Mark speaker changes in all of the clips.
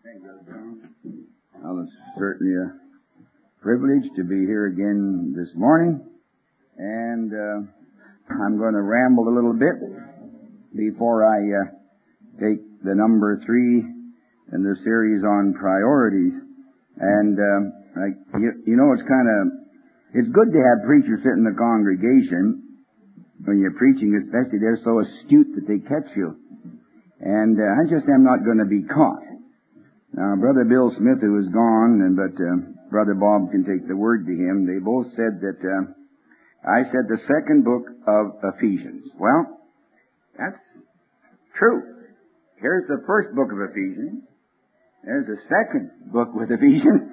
Speaker 1: Well, it's certainly a privilege to be here again this morning, and I'm going to ramble a little bit before I take the number 3 in the series on priorities. And it's good to have preachers sit in the congregation when you're preaching, especially they're so astute that they catch you. And I just am not going to be caught. Now, Brother Bill Smith, who is gone, but Brother Bob can take the word to him, they both said that I said the second book of Ephesians. Well, that's true. Here's the first book of Ephesians. There's the second book with Ephesians.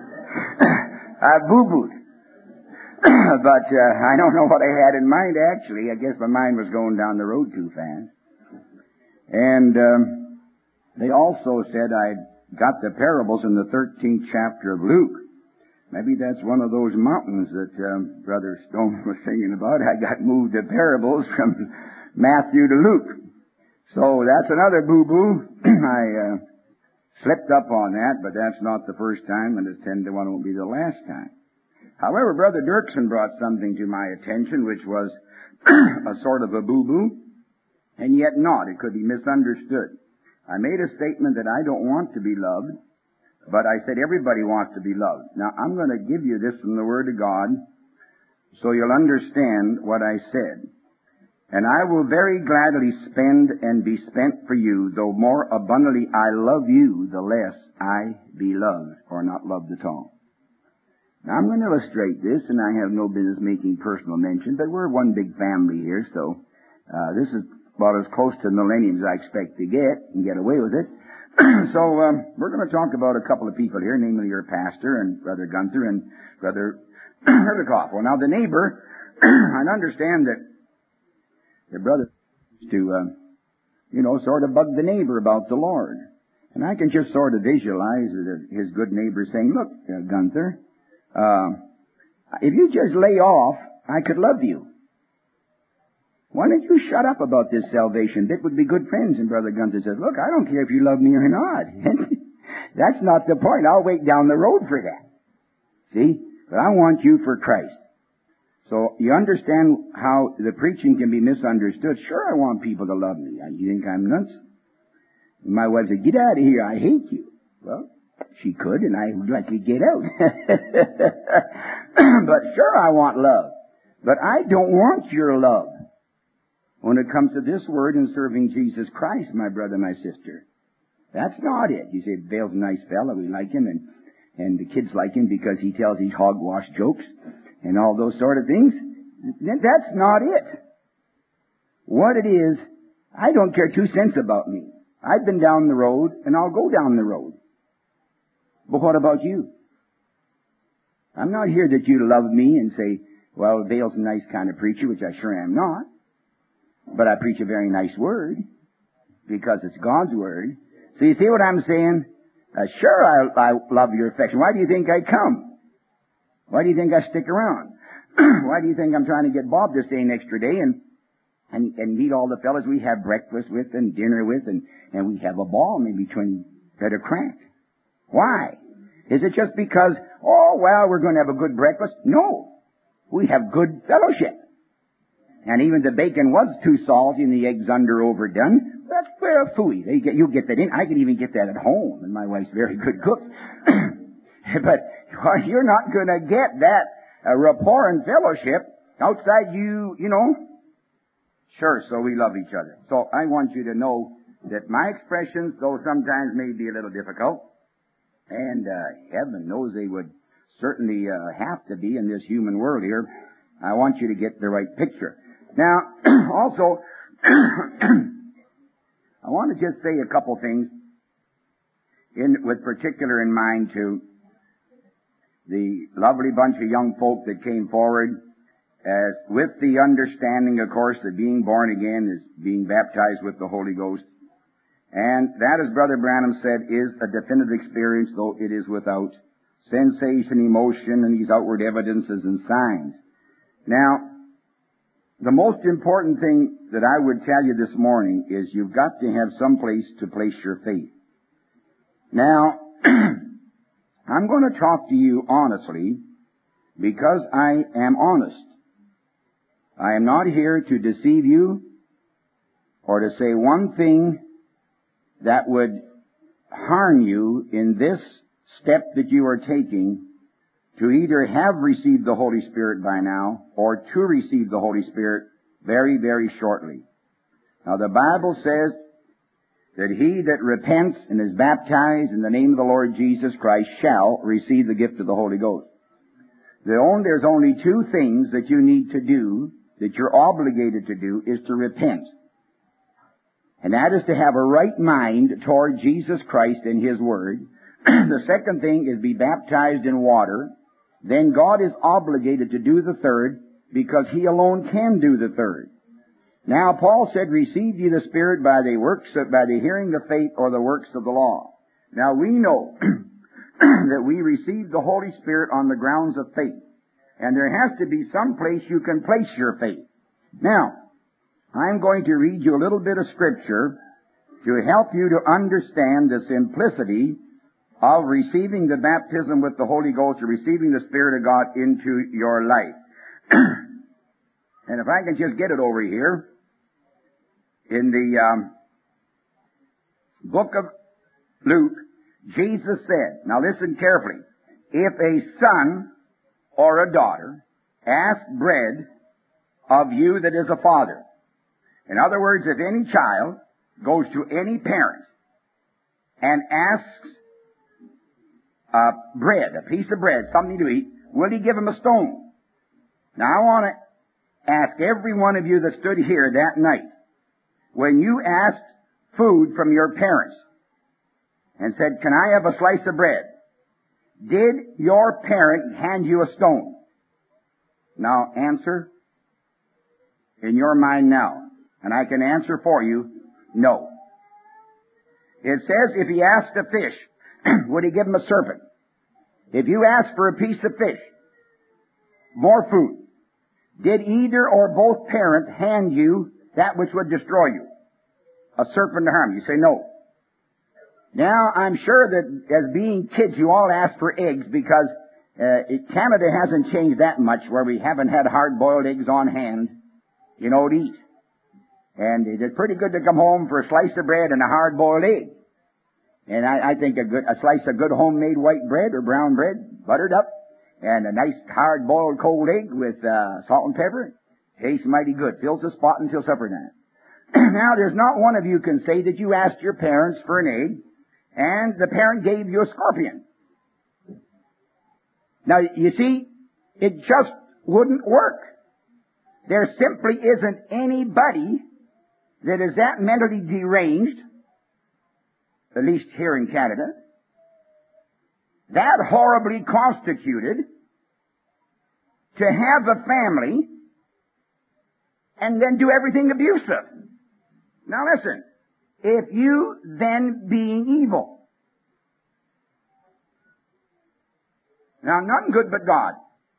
Speaker 1: I boo-booed. But I don't know what I had in mind, actually. I guess my mind was going down the road too fast. And they also said I'd got the parables in the 13th chapter of Luke. Maybe that's one of those mountains that Brother Stone was singing about. I got moved the parables from Matthew to Luke. So that's another boo-boo. I slipped up on that, but that's not the first time, and it's 10 to 1 won't be the last time. However, Brother Dirksen brought something to my attention which was a sort of a boo-boo, and yet not. It could be misunderstood. I made a statement that I don't want to be loved, but I said everybody wants to be loved. Now, I'm going to give you this from the Word of God so you'll understand what I said. And I will very gladly spend and be spent for you, though more abundantly I love you, the less I be loved, or not loved at all. Now, I'm going to illustrate this, and I have no business making personal mention, but we're one big family here, so this is about as close to millennium as I expect to get and get away with it. So we're going to talk about a couple of people here, namely your pastor and Brother Gunther and Brother Herbekoff. Well, now the neighbor, I understand that the brother used to, sort of bug the neighbor about the Lord. And I can just sort of visualize his good neighbor saying, look, Gunther, if you just lay off, I could love you. Why don't you shut up about this salvation bit? Would be good friends. And Brother Gunther says, look, I don't care if you love me or not. That's not the point. I'll wait down the road for that. See? But I want you for Christ. So you understand how the preaching can be misunderstood. Sure, I want people to love me. You think I'm nuts? And my wife said, get out of here. I hate you. Well, she could, and I would like to get out. But sure, I want love. But I don't want your love. When it comes to this word and serving Jesus Christ, my brother, my sister, that's not it. You say, Bale's a nice fella, we like him, and the kids like him because he tells these hogwash jokes and all those sort of things. That's not it. What it is, I don't care 2 cents about me. I've been down the road, and I'll go down the road. But what about you? I'm not here that you love me and say, well, Bale's a nice kind of preacher, which I sure am not. But I preach a very nice word because it's God's word. So you see what I'm saying? Sure, I love your affection. Why do you think I come? Why do you think I stick around? Why do you think I'm trying to get Bob to stay an extra day and meet all the fellas we have breakfast with and dinner with and we have a ball maybe 20 that are cracked? Why? Is it just because, we're going to have a good breakfast? No. We have good fellowship. And even the bacon was too salty and the eggs overdone. That's phooey. You get that in. I can even get that at home, and my wife's a very good cook. But you're not going to get that rapport and fellowship outside you know. Sure, so we love each other. So I want you to know that my expressions, though sometimes may be a little difficult, and heaven knows they would certainly have to be in this human world here, I want you to get the right picture. Now, also, I want to just say a couple things with particular in mind to the lovely bunch of young folk that came forward as with the understanding, of course, that being born again is being baptized with the Holy Ghost. And that, as Brother Branham said, is a definitive experience, though it is without sensation, emotion, and these outward evidences and signs. Now, the most important thing that I would tell you this morning is you've got to have some place to place your faith. Now, I'm going to talk to you honestly because I am honest. I am not here to deceive you or to say one thing that would harm you in this step that you are taking to either have received the Holy Spirit by now or to receive the Holy Spirit very, very shortly. Now the Bible says that he that repents and is baptized in the name of the Lord Jesus Christ shall receive the gift of the Holy Ghost. There's only two things that you need to do, that you're obligated to do, is to repent. And that is to have a right mind toward Jesus Christ and His Word. The second thing is be baptized in water. Then God is obligated to do the third because He alone can do the third. Now Paul said, receive ye the Spirit by the hearing of faith or the works of the law. Now we know that we receive the Holy Spirit on the grounds of faith. And there has to be some place you can place your faith. Now, I'm going to read you a little bit of Scripture to help you to understand the simplicity of receiving the baptism with the Holy Ghost or receiving the Spirit of God into your life. And if I can just get it over here, in the book of Luke, Jesus said, now listen carefully, if a son or a daughter ask bread of you that is a father. In other words, if any child goes to any parent and asks bread, a piece of bread, something to eat, will he give him a stone? Now I want to ask every one of you that stood here that night, when you asked food from your parents and said, can I have a slice of bread? Did your parent hand you a stone? Now answer in your mind now. And I can answer for you, no. It says if he asked a fish, would he give him a serpent? If you asked for a piece of fish, more food, did either or both parents hand you that which would destroy you? A serpent to harm you? You say no. Now, I'm sure that as being kids, you all ask for eggs because Canada hasn't changed that much where we haven't had hard-boiled eggs on hand, to eat. And it's pretty good to come home for a slice of bread and a hard-boiled egg. And I think a slice of good homemade white bread or brown bread, buttered up, and a nice hard-boiled cold egg with salt and pepper, tastes mighty good. Fills the spot until supper time. Now, there's not one of you can say that you asked your parents for an egg, and the parent gave you a scorpion. Now, you see, it just wouldn't work. There simply isn't anybody that is that mentally deranged, at least here in Canada, that horribly constituted to have a family and then do everything abusive. Now listen, if you then being evil, now none good but God,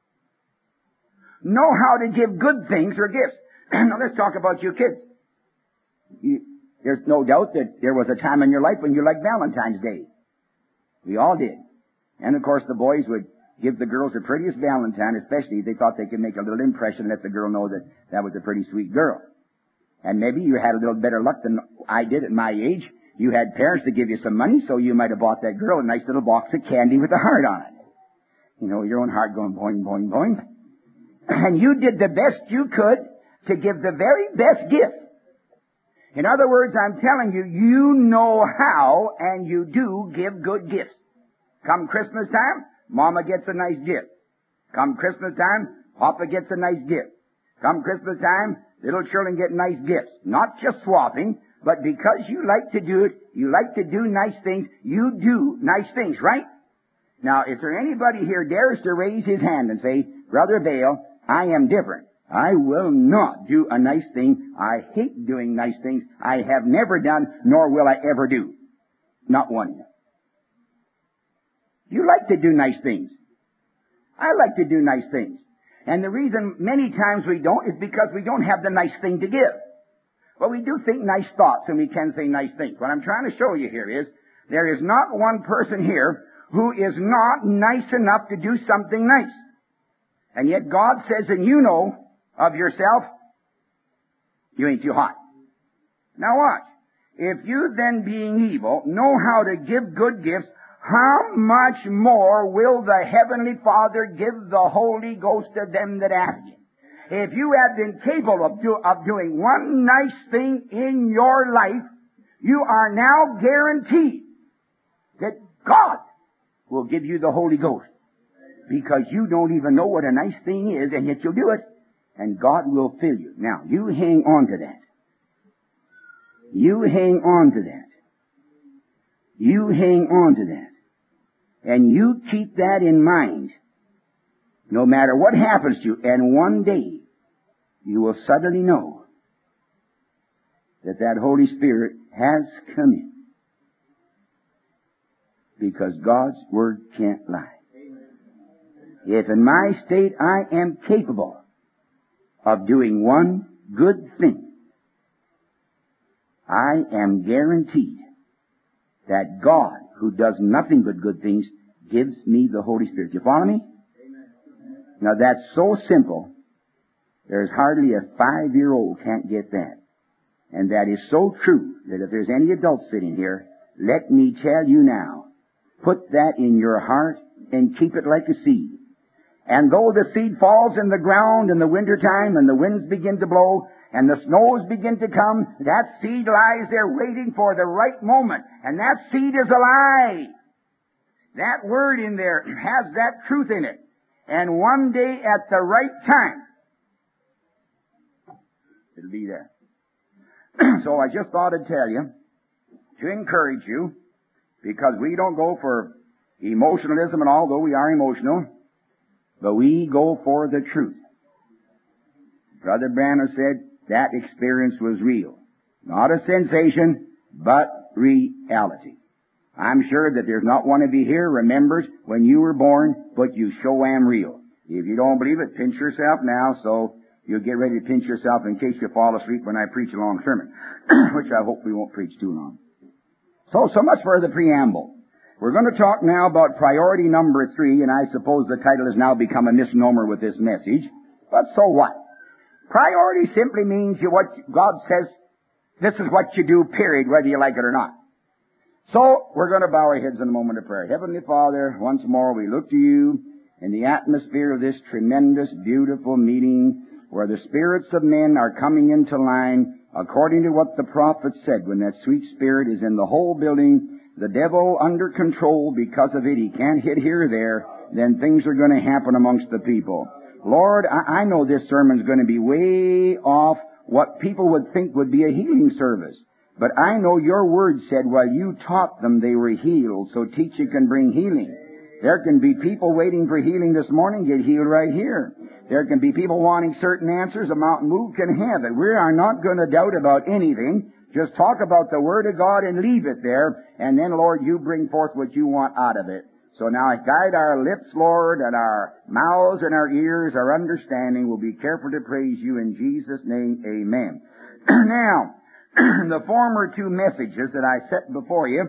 Speaker 1: know how to give good things or gifts. Now let's talk about you kids. There's no doubt that there was a time in your life when you liked Valentine's Day. We all did. And of course the boys would give the girls the prettiest Valentine, especially if they thought they could make a little impression and let the girl know that that was a pretty sweet girl. And maybe you had a little better luck than I did at my age. You had parents to give you some money, so you might have bought that girl a nice little box of candy with a heart on it. Your own heart going boing, boing, boing. And you did the best you could to give the very best gift. In other words, I'm telling you, you know how and you do give good gifts. Come Christmas time, Mama gets a nice gift. Come Christmas time, Papa gets a nice gift. Come Christmas time, little children get nice gifts. Not just swapping, but because you like to do it, you like to do nice things, you do nice things, right? Now, if there anybody here dares to raise his hand and say, Brother Vail, I am different. I will not do a nice thing. I hate doing nice things. I have never done, nor will I ever do. Not one. You like to do nice things. I like to do nice things. And the reason many times we don't is because we don't have the nice thing to give. Well, we do think nice thoughts and we can say nice things. What I'm trying to show you here is There is not one person here who is not nice enough to do something nice. And yet God says, and you know of yourself, you ain't too hot. Now watch. If you then, being evil, know how to give good gifts, how much more will the Heavenly Father give the Holy Ghost to them that ask Him? If you have been capable of doing one nice thing in your life, you are now guaranteed that God will give you the Holy Ghost. Because you don't even know what a nice thing is, and yet you'll do it. And God will fill you. Now, you hang on to that. You hang on to that. You hang on to that. And you keep that in mind, no matter what happens to you. And one day, you will suddenly know that that Holy Spirit has come in. Because God's Word can't lie. If in my state I am capable of doing one good thing, I am guaranteed that God, who does nothing but good things, gives me the Holy Spirit. You follow me? Amen. Now that's so simple, there's hardly a 5-year-old can't get that. And that is so true that if there's any adults sitting here, let me tell you now, put that in your heart and keep it like a seed. And though the seed falls in the ground in the wintertime and the winds begin to blow and the snows begin to come, that seed lies there waiting for the right moment. And that seed is alive. That word in there has that truth in it. And one day at the right time, it'll be there. So I just thought I'd tell you, to encourage you, because we don't go for emotionalism, and although we are emotional, but we go for the truth. Brother Branham said that experience was real. Not a sensation, but reality. I'm sure that there's not one of you here remembers when you were born, but you sure am real. If you don't believe it, pinch yourself now, so you'll get ready to pinch yourself in case you fall asleep when I preach a long sermon, which I hope we won't preach too long. So much for the preamble. We're going to talk now about priority number 3, and I suppose the title has now become a misnomer with this message. But so what? Priority simply means what God says, this is what you do, period, whether you like it or not. So, we're going to bow our heads in a moment of prayer. Heavenly Father, once more we look to you in the atmosphere of this tremendous, beautiful meeting where the spirits of men are coming into line according to what the prophet said. When that sweet spirit is in the whole building, the devil under control because of it, he can't hit here or there, then things are going to happen amongst the people. Lord, I know this sermon's going to be way off what people would think would be a healing service. But I know your word said while you taught them they were healed, so teaching can bring healing. There can be people waiting for healing this morning, get healed right here. There can be people wanting certain answers, a mountain move can have it. We are not going to doubt about anything. Just talk about the Word of God and leave it there, and then, Lord, you bring forth what you want out of it. So now guide our lips, Lord, and our mouths and our ears, our understanding. We'll be careful to praise you in Jesus' name, amen. Now, the former 2 messages that I set before you,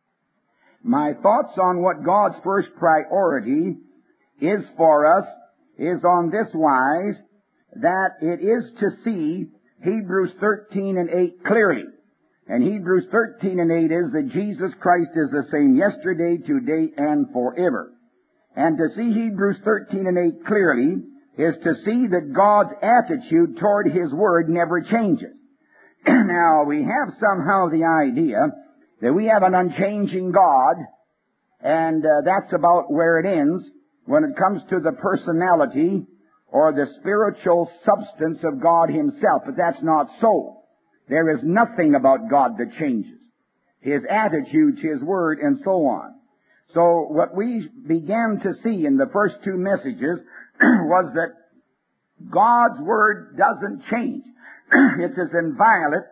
Speaker 1: my thoughts on what God's first priority is for us is on this wise, that it is to see Hebrews 13 and 8 clearly. And Hebrews 13 and 8 is that Jesus Christ is the same yesterday, today, and forever. And to see Hebrews 13 and 8 clearly is to see that God's attitude toward His Word never changes. Now, we have somehow the idea that we have an unchanging God, and that's about where it ends when it comes to the personality or the spiritual substance of God Himself. But that's not so. There is nothing about God that changes. His attitude, His Word, and so on. So what we began to see in the first 2 messages was that God's Word doesn't change. It's as inviolate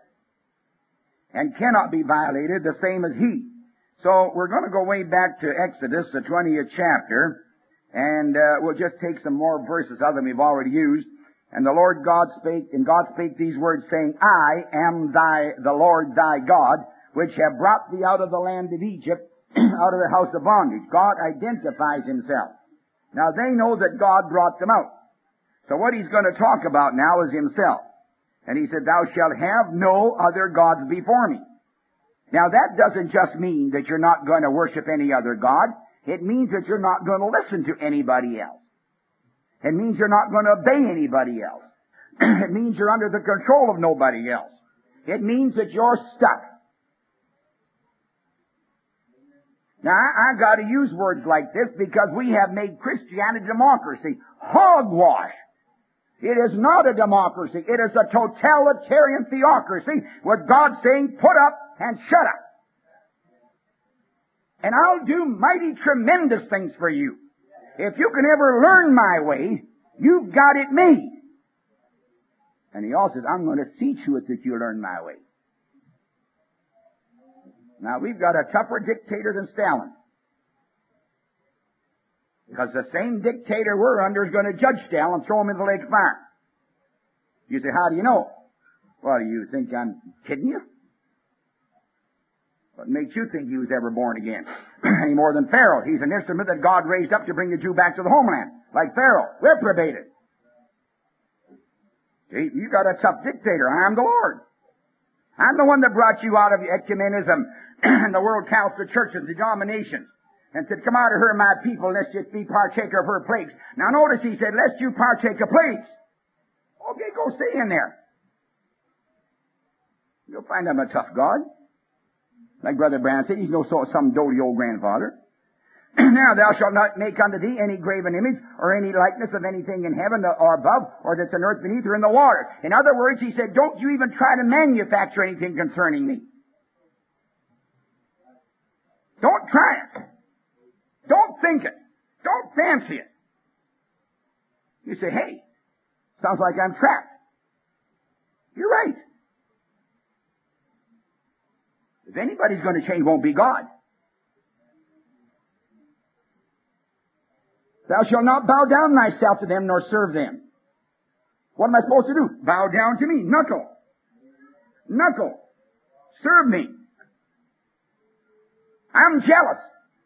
Speaker 1: and cannot be violated, the same as He. So we're going to go way back to Exodus, the 20th chapter, and we'll just take some more verses other than we've already used. And the Lord God spake, and God spake these words, saying, I am the Lord thy God, which have brought thee out of the land of Egypt, out of the house of bondage. God identifies Himself. Now they know that God brought them out. So what He's going to talk about now is Himself. And He said, thou shalt have no other gods before me. Now that doesn't just mean that you're not going to worship any other god. It means that you're not going to listen to anybody else. It means you're not going to obey anybody else. It means you're under the control of nobody else. It means that you're stuck. Now, I got to use words like this because we have made Christianity democracy. Hogwash. It is not a democracy. It is a totalitarian theocracy with God saying, put up and shut up. And I'll do mighty tremendous things for you. If you can ever learn my way, you've got it made. And He also says, I'm going to see to it that you learn my way. Now, we've got a tougher dictator than Stalin. Because the same dictator we're under is going to judge Stalin and throw him in the lake of fire. You say, how do you know? Well, do you think I'm kidding you? What makes you think he was ever born again? Any more than Pharaoh. He's an instrument that God raised up to bring the Jew back to the homeland. Like Pharaoh. Reprobated. See, you got a tough dictator. I am the Lord. I'm the one that brought you out of ecumenism and the World Council of Churches, denominations, and said, come out of her, my people, lest you be partaker of her plagues. Now notice He said, lest you partake of plagues. Okay, go stay in there. You'll find I'm a tough God. Like Brother Branham said, he's no some doty old grandfather. Now thou shalt not make unto thee any graven image or any likeness of anything in heaven or above or that's in earth beneath or in the water. In other words, He said, don't you even try to manufacture anything concerning me. Don't try it. Don't think it. Don't fancy it. You say, hey, sounds like I'm trapped. You're right. If anybody's going to change, it won't be God. Thou shalt not bow down thyself to them nor serve them. What am I supposed to do? Bow down to me. Knuckle. Knuckle. Serve me. I'm jealous.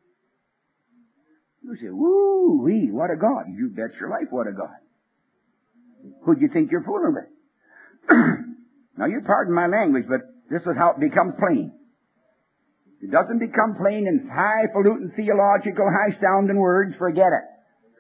Speaker 1: You say, woo-wee, what a God. You bet your life, what a God. Who'd you think you're fooling with? Now, you pardon my language, but this is how it becomes plain. It doesn't become plain in highfalutin theological, high-sounding words. Forget it.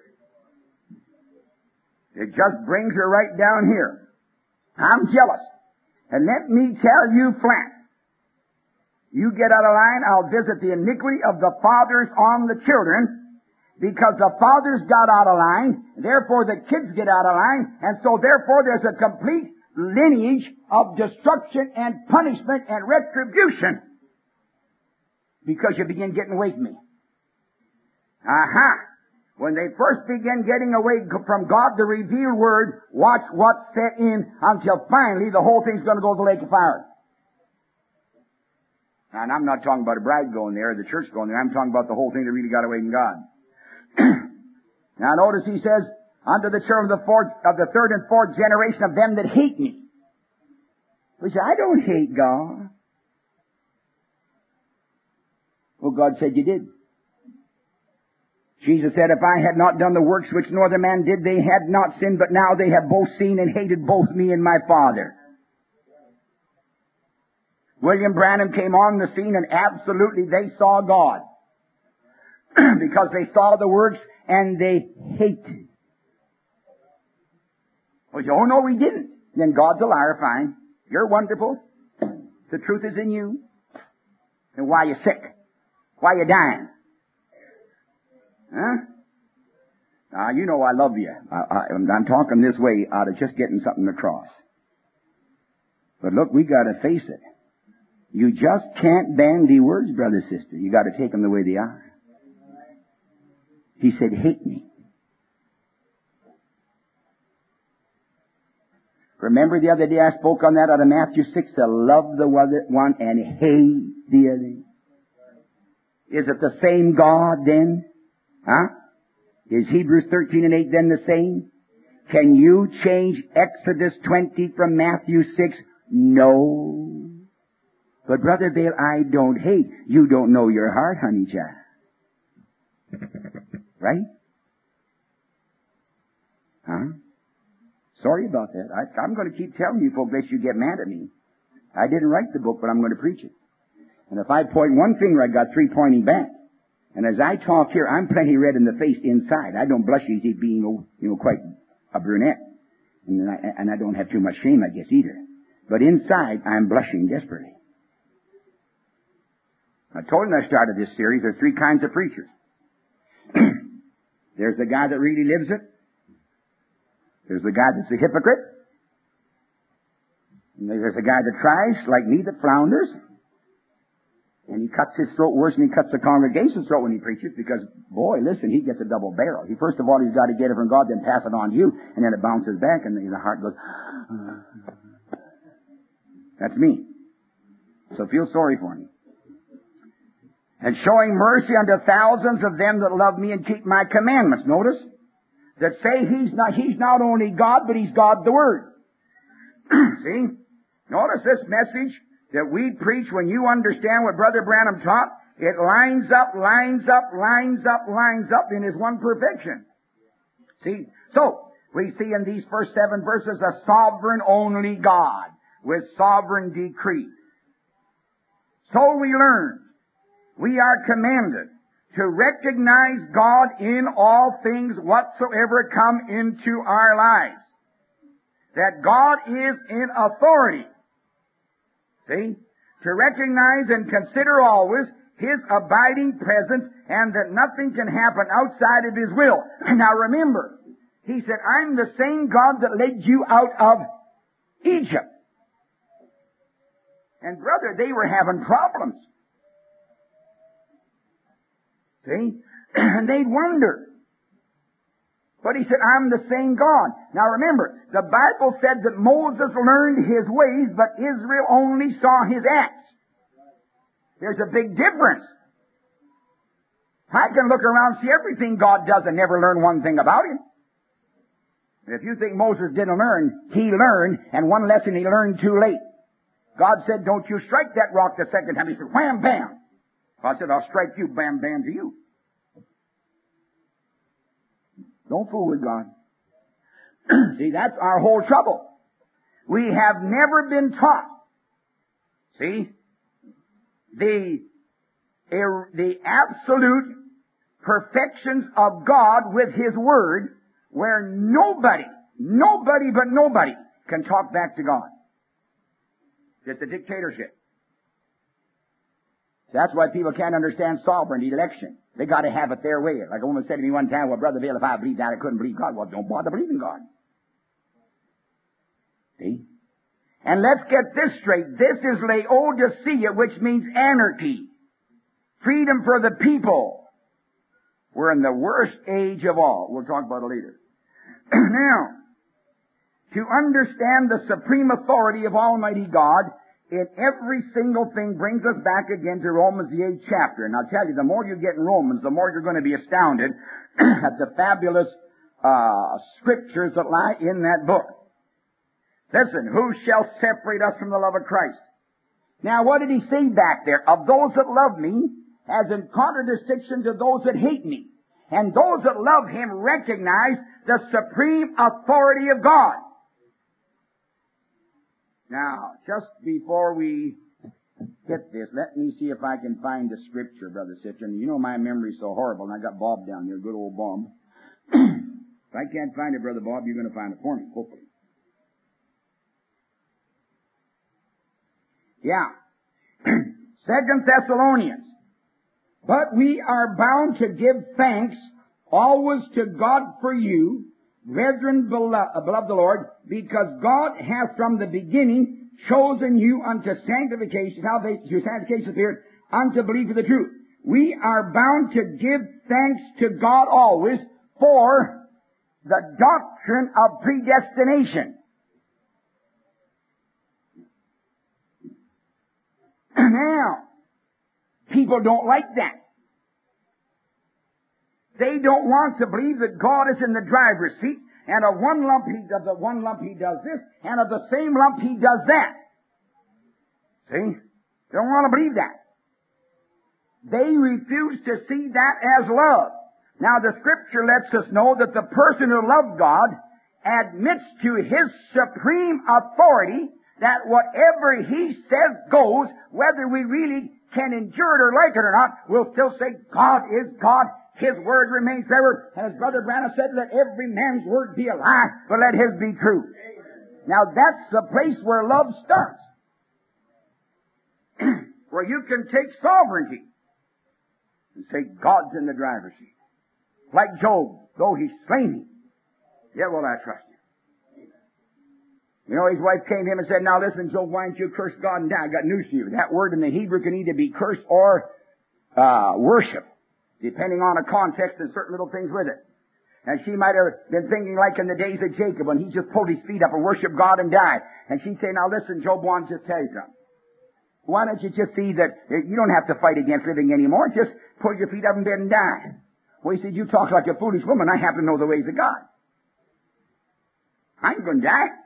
Speaker 1: It just brings her right down here. I'm jealous. And let me tell you flat. You get out of line, I'll visit the iniquity of the fathers on the children, because the fathers got out of line, therefore the kids get out of line, and so therefore there's a complete lineage of destruction and punishment and retribution. Because you begin getting away from me. Aha! When they first begin getting away from God, the revealed Word, watch what's set in until finally the whole thing's going to go to the lake of fire. And I'm not talking about a bride going there, or the church going there. I'm talking about the whole thing that really got away from God. Now notice He says, unto the children of the third and fourth generation of them that hate me. We say, I don't hate God. Well, God said you did. Jesus said, if I had not done the works which no other man did, they had not sinned, but now they have both seen and hated both me and my Father. William Branham came on the scene and absolutely they saw God. Because they saw the works and they hated. Well, oh no, we didn't. Then God's a liar, fine. You're wonderful. The truth is in you. And why you sick? Why you dying? Huh? Now, you know I love you. I'm talking this way out of just getting something across. But look, we got to face it. You just can't bandy words, brother, sister. You got to take them the way they are. He said, hate me. Remember the other day I spoke on that out of Matthew 6, to love the one and hate the other. Is it the same God then? Huh? Is Hebrews 13 and 8 then the same? Can you change Exodus 20 from Matthew 6? No. But Brother Vail, I don't hate. You don't know your heart, honey child. Right? Huh? Sorry about that. I'm going to keep telling you folks, lest you get mad at me. I didn't write the book, but I'm going to preach it. And if I point one finger, I got three pointing back. And as I talk here, I'm plenty red in the face inside. I don't blush easy being, quite a brunette. And I don't have too much shame, I guess, either. But inside, I'm blushing desperately. I told him I started this series, there are three kinds of preachers. There's the guy that really lives it. There's the guy that's a hypocrite. And there's a guy that tries, like me, that flounders. And he cuts his throat worse than he cuts the congregation's throat when he preaches, because, boy, listen, he gets a double barrel. First of all, he's got to get it from God, then pass it on to you, and then it bounces back, and the heart goes, That's me. So feel sorry for me. And showing mercy unto thousands of them that love me and keep my commandments. Notice? That say he's not only God, but he's God the Word. See? Notice this message that we preach, when you understand what Brother Branham taught, it lines up in his one perfection. See? So, we see in these first 7 verses a sovereign only God with sovereign decree. So we learn, we are commanded to recognize God in all things whatsoever come into our lives. That God is in authority. See? To recognize and consider always His abiding presence, and that nothing can happen outside of His will. Now remember, He said, I'm the same God that led you out of Egypt. And brother, they were having problems. See? And they'd wonder. But he said, I'm the same God. Now remember, the Bible said that Moses learned his ways, but Israel only saw his acts. There's a big difference. I can look around and see everything God does and never learn one thing about Him. And if you think Moses didn't learn, he learned, and one lesson he learned too late. God said, don't you strike that rock the second time. He said, wham, bam. God said, I'll strike you, bam, bam to you. Don't fool with God. See, that's our whole trouble. We have never been taught, see, the absolute perfections of God with His Word, where nobody can talk back to God. It's a dictatorship. That's why people can't understand sovereignty, election. They got to have it their way. Like a woman said to me one time, well, Brother Vail, if I believed that, I couldn't believe God. Well, don't bother believing God. See? And let's get this straight. This is Laodicea, which means anarchy. Freedom for the people. We're in the worst age of all. We'll talk about it later. Now, to understand the supreme authority of Almighty God in every single thing brings us back again to Romans the 8th chapter. And I'll tell you, the more you get in Romans, the more you're going to be astounded at the fabulous scriptures that lie in that book. Listen, who shall separate us from the love of Christ? Now, what did he say back there? Of those that love me, as in contradistinction to those that hate me. And those that love Him recognize the supreme authority of God. Now, just before we hit this, let me see if I can find the scripture, Brother Citron. You know my memory's so horrible, and I got Bob down here, good old Bob. If I can't find it, Brother Bob, you're going to find it for me, hopefully. Yeah. 2 Thessalonians. But we are bound to give thanks always to God for you, brethren, beloved the Lord, because God hath from the beginning chosen you unto sanctification, sanctification spirit, unto belief of the truth. We are bound to give thanks to God always for the doctrine of predestination. Now, people don't like that. They don't want to believe that God is in the driver's seat, and of one lump He does this, and of the same lump He does that. See?
Speaker 2: They don't want to believe that. They refuse to see that as love. Now the Scripture lets us know that the person who loves God admits to His supreme authority that whatever He says goes, whether we really can endure it or like it or not, we'll still say God is God. His word remains forever. And as Brother Branham said, let every man's word be a lie, but let his be true. Now that's the place where love starts. Where you can take sovereignty and say, God's in the driver's seat. Like Job, though he slay me, yet will I trust him. You know, his wife came to him and said, now listen, Job, why don't you curse God and die? I got news for you. That word in the Hebrew can either be curse or worship, depending on a context and certain little things with it. And she might have been thinking like in the days of Jacob when he just pulled his feet up and worshiped God and died. And she'd say, now listen, Job, I want to just tell you something. Why don't you just see that you don't have to fight against living anymore? Just pull your feet up in bed and die. Well, he said, you talk like a foolish woman. I happen to know the ways of God. I ain't going to die.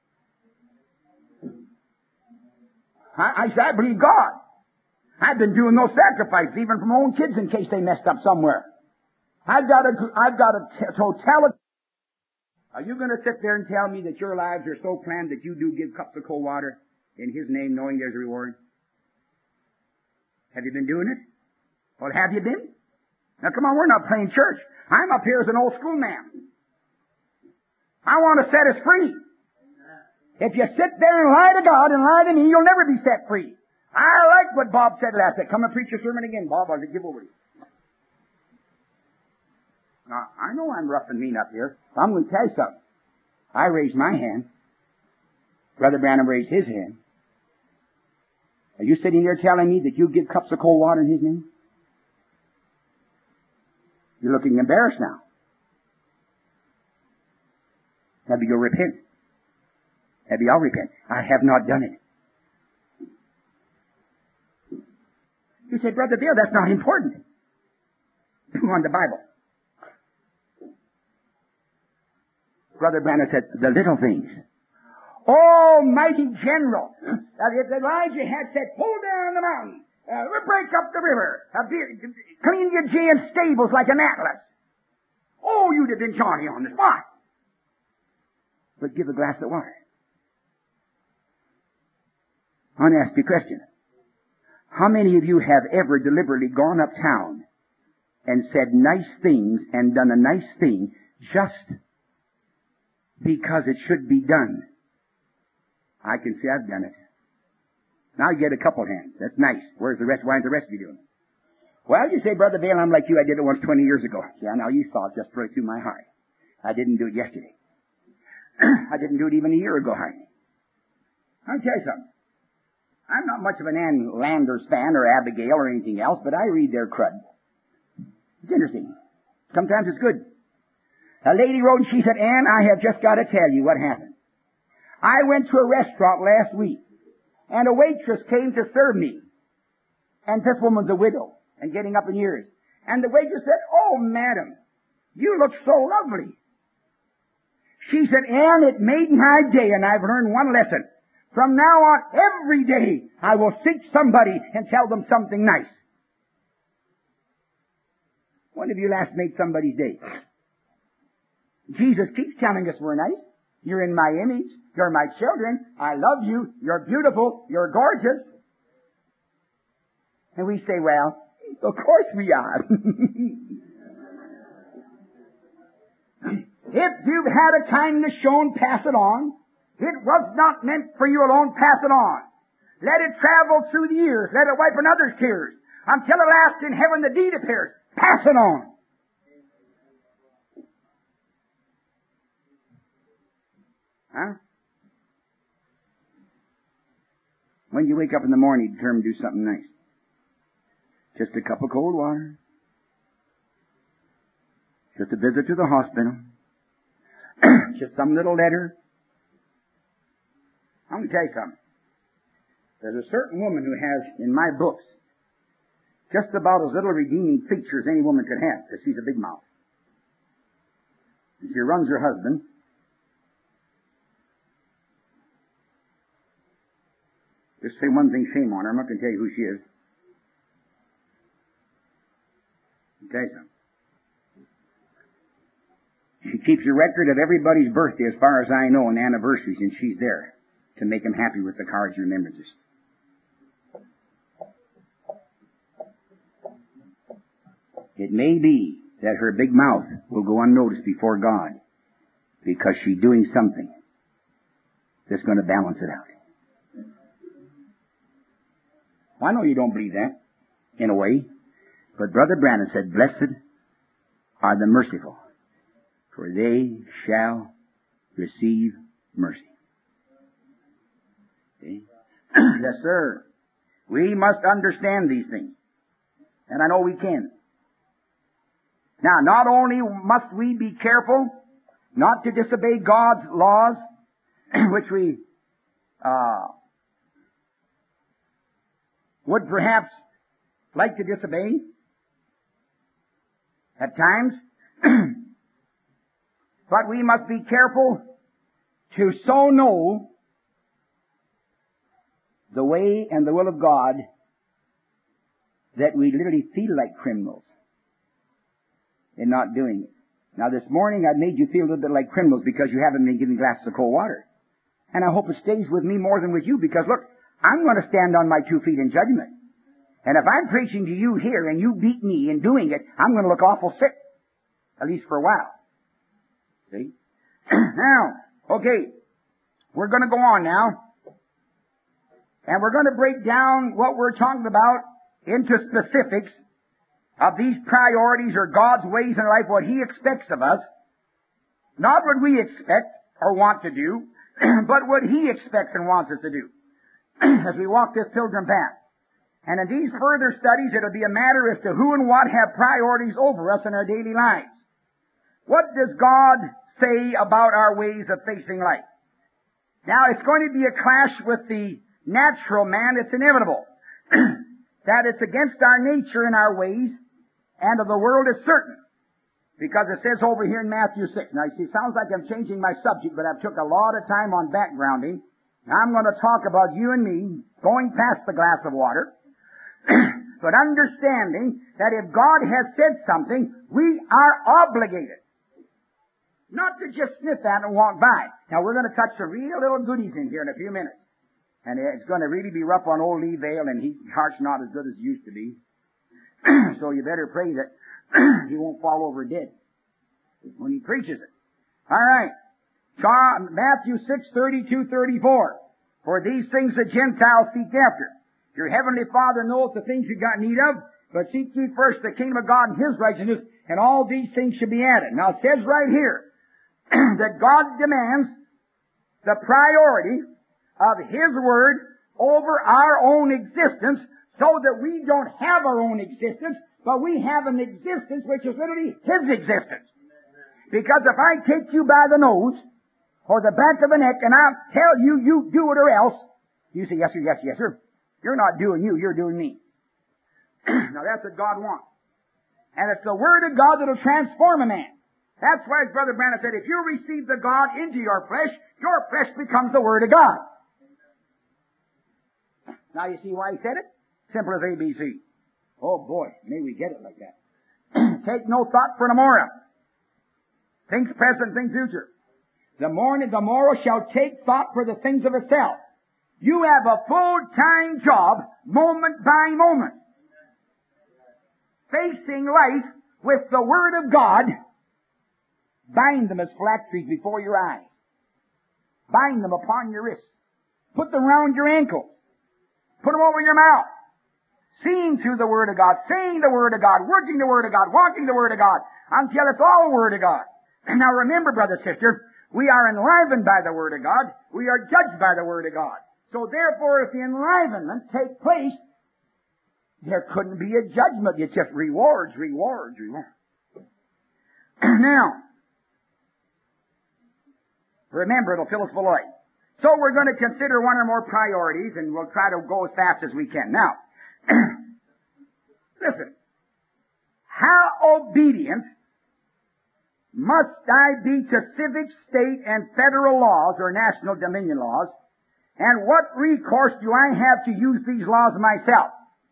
Speaker 2: I said, I believe God. I've been doing those sacrifices, even for my own kids, in case they messed up somewhere. I've got a totality. Are you going to sit there and tell me that your lives are so planned that you do give cups of cold water in His name, knowing there's a reward? Have you been doing it? Well, have you been? Now, come on, we're not playing church. I'm up here as an old school man. I want to set us free. If you sit there and lie to God and lie to me, you'll never be set free. I like what Bob said last night. Come and preach a sermon again, Bob. I'll give over to you. Now, I know I'm rough and mean up here. I'm going to tell you something. I raised my hand. Brother Branham raised his hand. Are you sitting there telling me that you give cups of cold water in His name? You're looking embarrassed now. Have you go repent? Have you all repent? I have not done it. You say, Brother Bill, that's not important. On the Bible. Brother Branham said, the little things. Almighty General. Now, if Elijah had said, pull down the mountain, break up the river, clean your jail stables like an atlas. Oh, you'd have been Johnny on the spot. But give a glass of water. I want to ask you a question. How many of you have ever deliberately gone uptown and said nice things and done a nice thing just because it should be done? I can say I've done it. Now you get a couple hands. That's nice. Where's the rest? Why aren't the rest of you doing it? Well, you say, Brother Bill, I'm like you. I did it once 20 years ago. Yeah, now you saw it just right through my heart. I didn't do it yesterday. I didn't do it even a year ago, hardly. I'll tell you something. I'm not much of an Ann Landers fan or Abigail or anything else, but I read their crud. It's interesting. Sometimes it's good. A lady wrote and she said, Ann, I have just got to tell you what happened. I went to a restaurant last week, and a waitress came to serve me. And this woman's a widow and getting up in years. And the waitress said, oh, madam, you look so lovely. She said, Ann, it made my day, and I've learned one lesson. From now on, every day, I will seek somebody and tell them something nice. When have you last made somebody's day? Jesus keeps telling us we're nice. You're in my image. You're my children. I love you. You're beautiful. You're gorgeous. And we say, well, of course we are. If you've had a kindness shown, pass it on. It was not meant for you alone, pass it on. Let it travel through the years. Let it wipe another's tears. Until at last in heaven the deed appears. Pass it on. Huh? When you wake up in the morning, determined to do something nice. Just a cup of cold water. Just a visit to the hospital. Just some little letter. I'm going to tell you something. There's a certain woman who has, in my books, just about as little redeeming feature as any woman could have, because she's a big mouth. And she runs her husband. Just say one thing, shame on her. I'm not going to tell you who she is. Okay, son. She keeps a record of everybody's birthday, as far as I know, and anniversaries, and she's there to make them happy with the cards and remembrances. It may be that her big mouth will go unnoticed before God because she's doing something that's going to balance it out. Well, I know you don't believe that, in a way, but Brother Branham said, "Blessed are the merciful, for they shall receive mercy." See? Yes, sir. We must understand these things. And I know we can. Now, not only must we be careful not to disobey God's laws, which we would perhaps like to disobey at times, but we must be careful to so know the way and the will of God that we literally feel like criminals in not doing it. Now, this morning I've made you feel a little bit like criminals because you haven't been given glasses of cold water. And I hope it stays with me more than with you, because look, I'm going to stand on my 2 feet in judgment. And if I'm preaching to you here and you beat me in doing it, I'm going to look awful sick. At least for a while. See? Now, okay, we're going to go on now. And we're going to break down what we're talking about into specifics of these priorities or God's ways in life, what He expects of us. Not what we expect or want to do, but what He expects and wants us to do as we walk this pilgrim path. And in these further studies, it'll be a matter as to who and what have priorities over us in our daily lives. What does God say about our ways of facing life? Now, it's going to be a clash with the natural man. It's inevitable. That it's against our nature and our ways, and of the world is certain. Because it says over here in Matthew 6. Now, you see, it sounds like I'm changing my subject, but I've took a lot of time on backgrounding. Now, I'm going to talk about you and me going past the glass of water, but understanding that if God has said something, we are obligated not to just sniff at and walk by. Now, we're going to touch some real little goodies in here in a few minutes. And it's going to really be rough on old Lee Vale, and his heart's not as good as it used to be. So you better pray that he won't fall over dead when he preaches it. All right. Matthew 6:32-34. For these things the Gentiles seek after. Your heavenly Father knoweth the things you got need of, but seek ye first the kingdom of God and His righteousness, and all these things should be added. Now it says right here that God demands the priority of His Word over our own existence, so that we don't have our own existence, but we have an existence which is literally His existence. Because if I take you by the nose, or the back of the neck, and I'll tell you, you do it or else, you say, yes sir, yes, yes sir. You're not doing you, you're doing me. Now that's what God wants. And it's the Word of God that'll transform a man. That's why Brother Branham said, if you receive the God into your flesh becomes the Word of God. Now you see why he said it? Simple as ABC. Oh boy, may we get it like that. Take no thought for tomorrow. Things present, things future. The morrow shall take thought for the things of itself. You have a full-time job, moment by moment. Facing life with the Word of God. Bind them as flat trees before your eyes. Bind them upon your wrists. Put them round your ankles. Put them over your mouth. Seeing through the Word of God, saying the Word of God, working the Word of God, walking the Word of God, until it's all the Word of God. And now remember, brother, sister, we are enlivened by the Word of God. We are judged by the Word of God. So therefore, if the enlivenment take place, there couldn't be a judgment. It's just rewards. Now, remember, it'll fill us full of light. So we're going to consider one or more priorities, and we'll try to go as fast as we can. Now, listen. How obedient must I be to civic, state, and federal laws, or national dominion laws, And what recourse do I have to use these laws myself?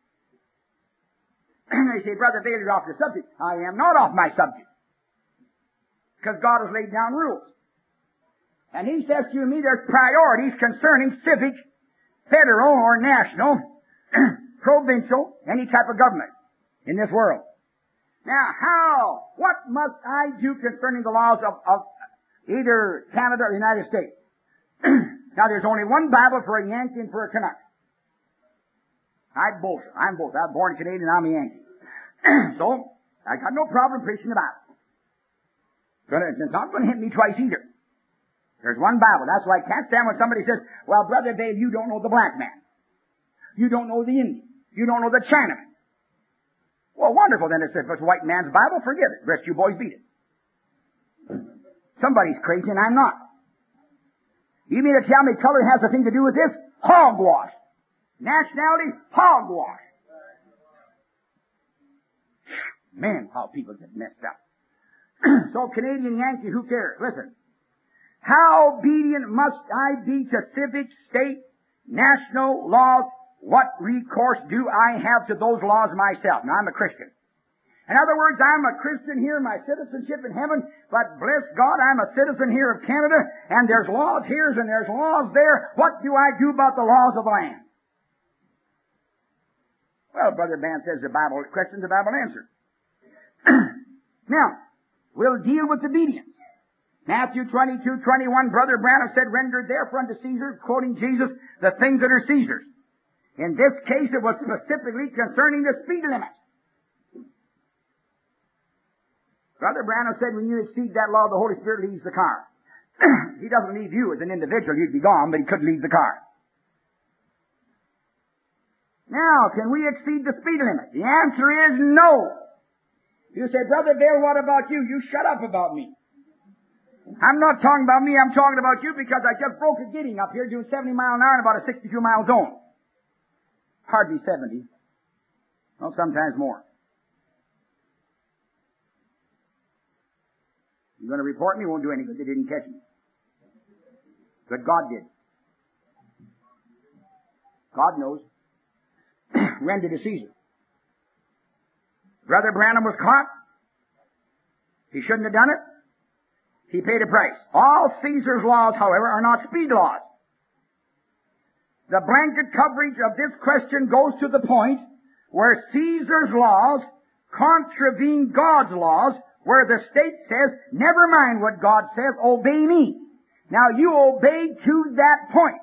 Speaker 2: They say, Brother Bailey, you're off your subject. I am not off my subject. Because God has laid down rules. And He says to me there's priorities concerning civic, federal or national, provincial, any type of government in this world. Now what must I do concerning the laws of either Canada or the United States? Now there's only one Bible for a Yankee and for a Canuck. I'm both. I was born Canadian, I'm a Yankee. So, I got no problem preaching the Bible. It's not going to hit me twice either. There's one Bible. That's why I can't stand when somebody says, well, Brother Dave, you don't know the black man. You don't know the Indian. You don't know the Chinaman. Well, wonderful. Then if it's a white man's Bible, forget it. The rest of you boys beat it. Somebody's crazy and I'm not. You mean to tell me color has a thing to do with this? Hogwash. Nationality? Hogwash. Man, how people get messed up. So Canadian Yankee, who cares? Listen. How obedient must I be to civic, state, national laws? What recourse do I have to those laws myself? Now, I'm a Christian. In other words, I'm a Christian here, my citizenship in heaven, but bless God, I'm a citizen here of Canada, and there's laws here and there's laws there. What do I do about the laws of the land? Well, Brother Ban says the Bible questions, the Bible answers. Now, we'll deal with obedience. Matthew 22:21, Brother Branham said, render therefore unto Caesar, quoting Jesus, the things that are Caesar's. In this case, it was specifically concerning the speed limit. Brother Branham said, when you exceed that law, the Holy Spirit leaves the car. He doesn't leave you as an individual. You'd be gone, but He could leave the car. Now, can we exceed the speed limit? The answer is no. You say, Brother Dale, what about you? You shut up about me. I'm not talking about me, I'm talking about you because I just broke a getting up here doing 70 miles an hour in about a 62-mile zone. Hardly 70. Well, sometimes more. You're going to report me, won't do any good. They didn't catch me. But God did. God knows. Render to Caesar. Brother Branham was caught. He shouldn't have done it. He paid a price. All Caesar's laws, however, are not speed laws. The blanket coverage of this question goes to the point where Caesar's laws contravene God's laws, where the state says, never mind what God says, obey me. Now you obey to that point.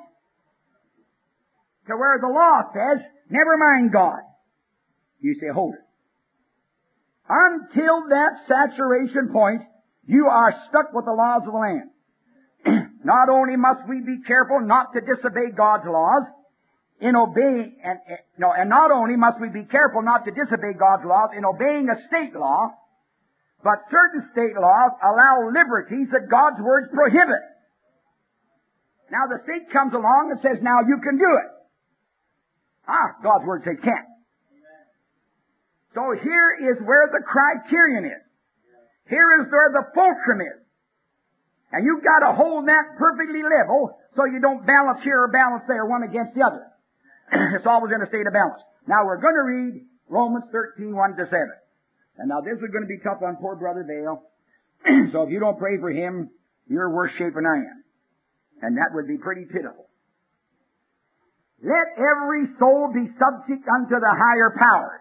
Speaker 2: To where the law says, never mind God. You say, hold it. Until that saturation point, you are stuck with the laws of the land. Not only must we be careful not to disobey God's laws in obeying, and not only must we be careful not to disobey God's laws in obeying a state law, but certain state laws allow liberties that God's words prohibit. Now the state comes along and says, now you can do it. God's word says can't. So here is where the criterion is. Here is where the fulcrum is. And you've got to hold that perfectly level so you don't balance here or balance there, one against the other. It's always in a state of balance. Now we're going to read Romans 13:1-7. And now this is going to be tough on poor Brother Dale. So if you don't pray for him, you're worse shape than I am. And that would be pretty pitiful. Let every soul be subject unto the higher powers.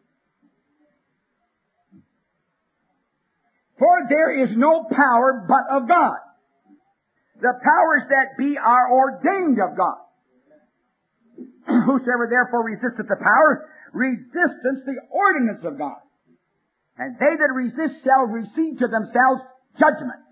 Speaker 2: For there is no power but of God. The powers that be are ordained of God. Whosoever therefore resisteth the power, resisteth the ordinance of God. And they that resist shall receive to themselves judgment.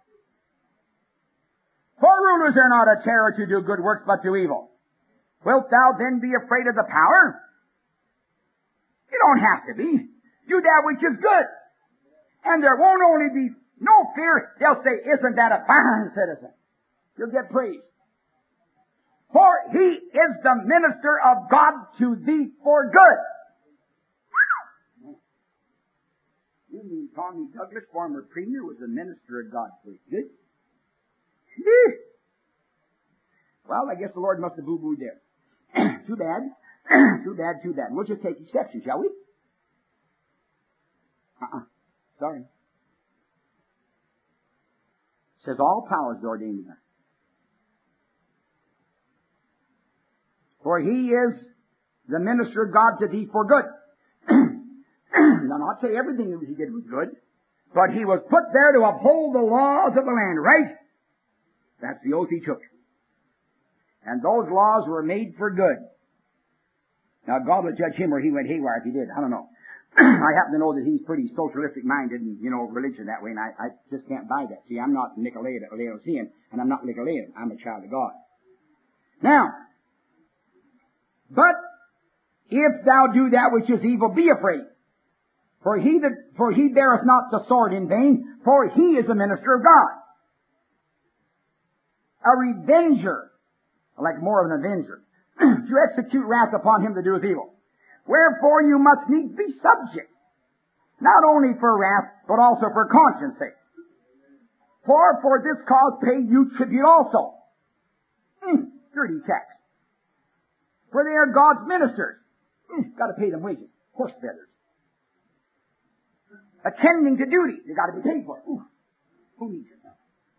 Speaker 2: For rulers are not a terror to do good works, but to evil. Wilt thou then be afraid of the power? You don't have to be. Do that which is good. And there won't only be no fear, they'll say, isn't that a fine citizen? You'll get praise. For he is the minister of God to thee for good. You mean Tommy Douglas, former premier, was the minister of God for good? Well, I guess the Lord must have boo-booed there. Too bad. Too bad, too bad. We'll just take exception, shall we? Sorry. It says all power is ordained to God. For he is the minister of God to thee for good. Now, not say everything that he did was good, but he was put there to uphold the laws of the land, right? That's the oath he took. And those laws were made for good. Now, God will judge him where he went haywire if he did. I don't know. I happen to know that he's pretty socialistic minded and, religion that way, and I just can't buy that. See, I'm not Laodicean, and I'm not Nicolaitan. I'm a child of God. Now, but if thou do that which is evil, be afraid. For he beareth not the sword in vain, for he is the minister of God. A revenger, like more of an avenger, to execute wrath upon him that doeth evil. Wherefore you must needs be subject, not only for wrath, but also for conscience sake. For this cause pay you tribute also. Dirty tax. For they are God's ministers. Got to pay them wages. Horse feathers. Attending to duty. You got to be paid for it. Who needs it?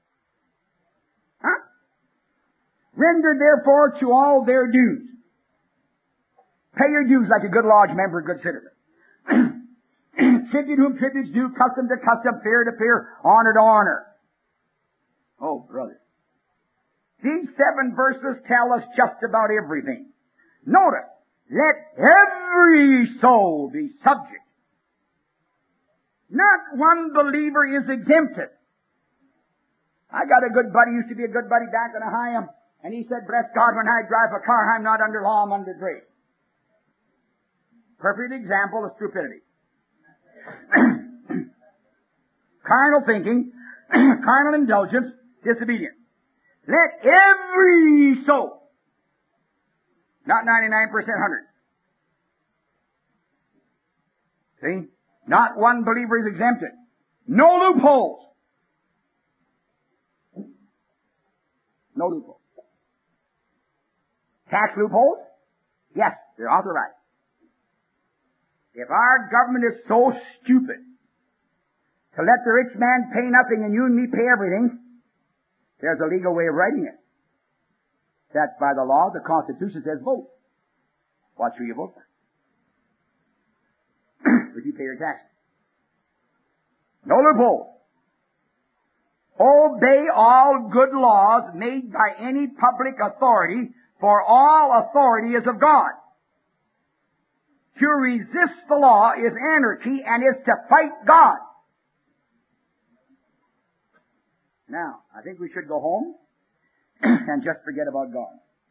Speaker 2: Huh? Render therefore to all their dues. Pay your dues like a good lodge member, a good citizen. Tribute whom tributes due, custom to custom, fear to fear, honor to honor. Oh, brother. These 7 verses tell us just about everything. Notice, let every soul be subject. Not one believer is exempted. I got a good buddy, used to be a good buddy back in Ohio, and he said, bless God, when I drive a car, I'm not under law, I'm under grace. Perfect example of stupidity. Carnal thinking, carnal indulgence, disobedience. Let every soul, not 99%, 100. See? Not one believer is exempted. No loopholes. No loopholes. Tax loopholes? Yes, they're authorized. If our government is so stupid to let the rich man pay nothing and you and me pay everything, there's a legal way of writing it. That's by the law. The Constitution says vote. Watch who you vote for. But you pay your taxes. No loopholes. Obey all good laws made by any public authority, for all authority is of God. To resist the law is anarchy and is to fight God. Now, I think we should go home and just forget about God.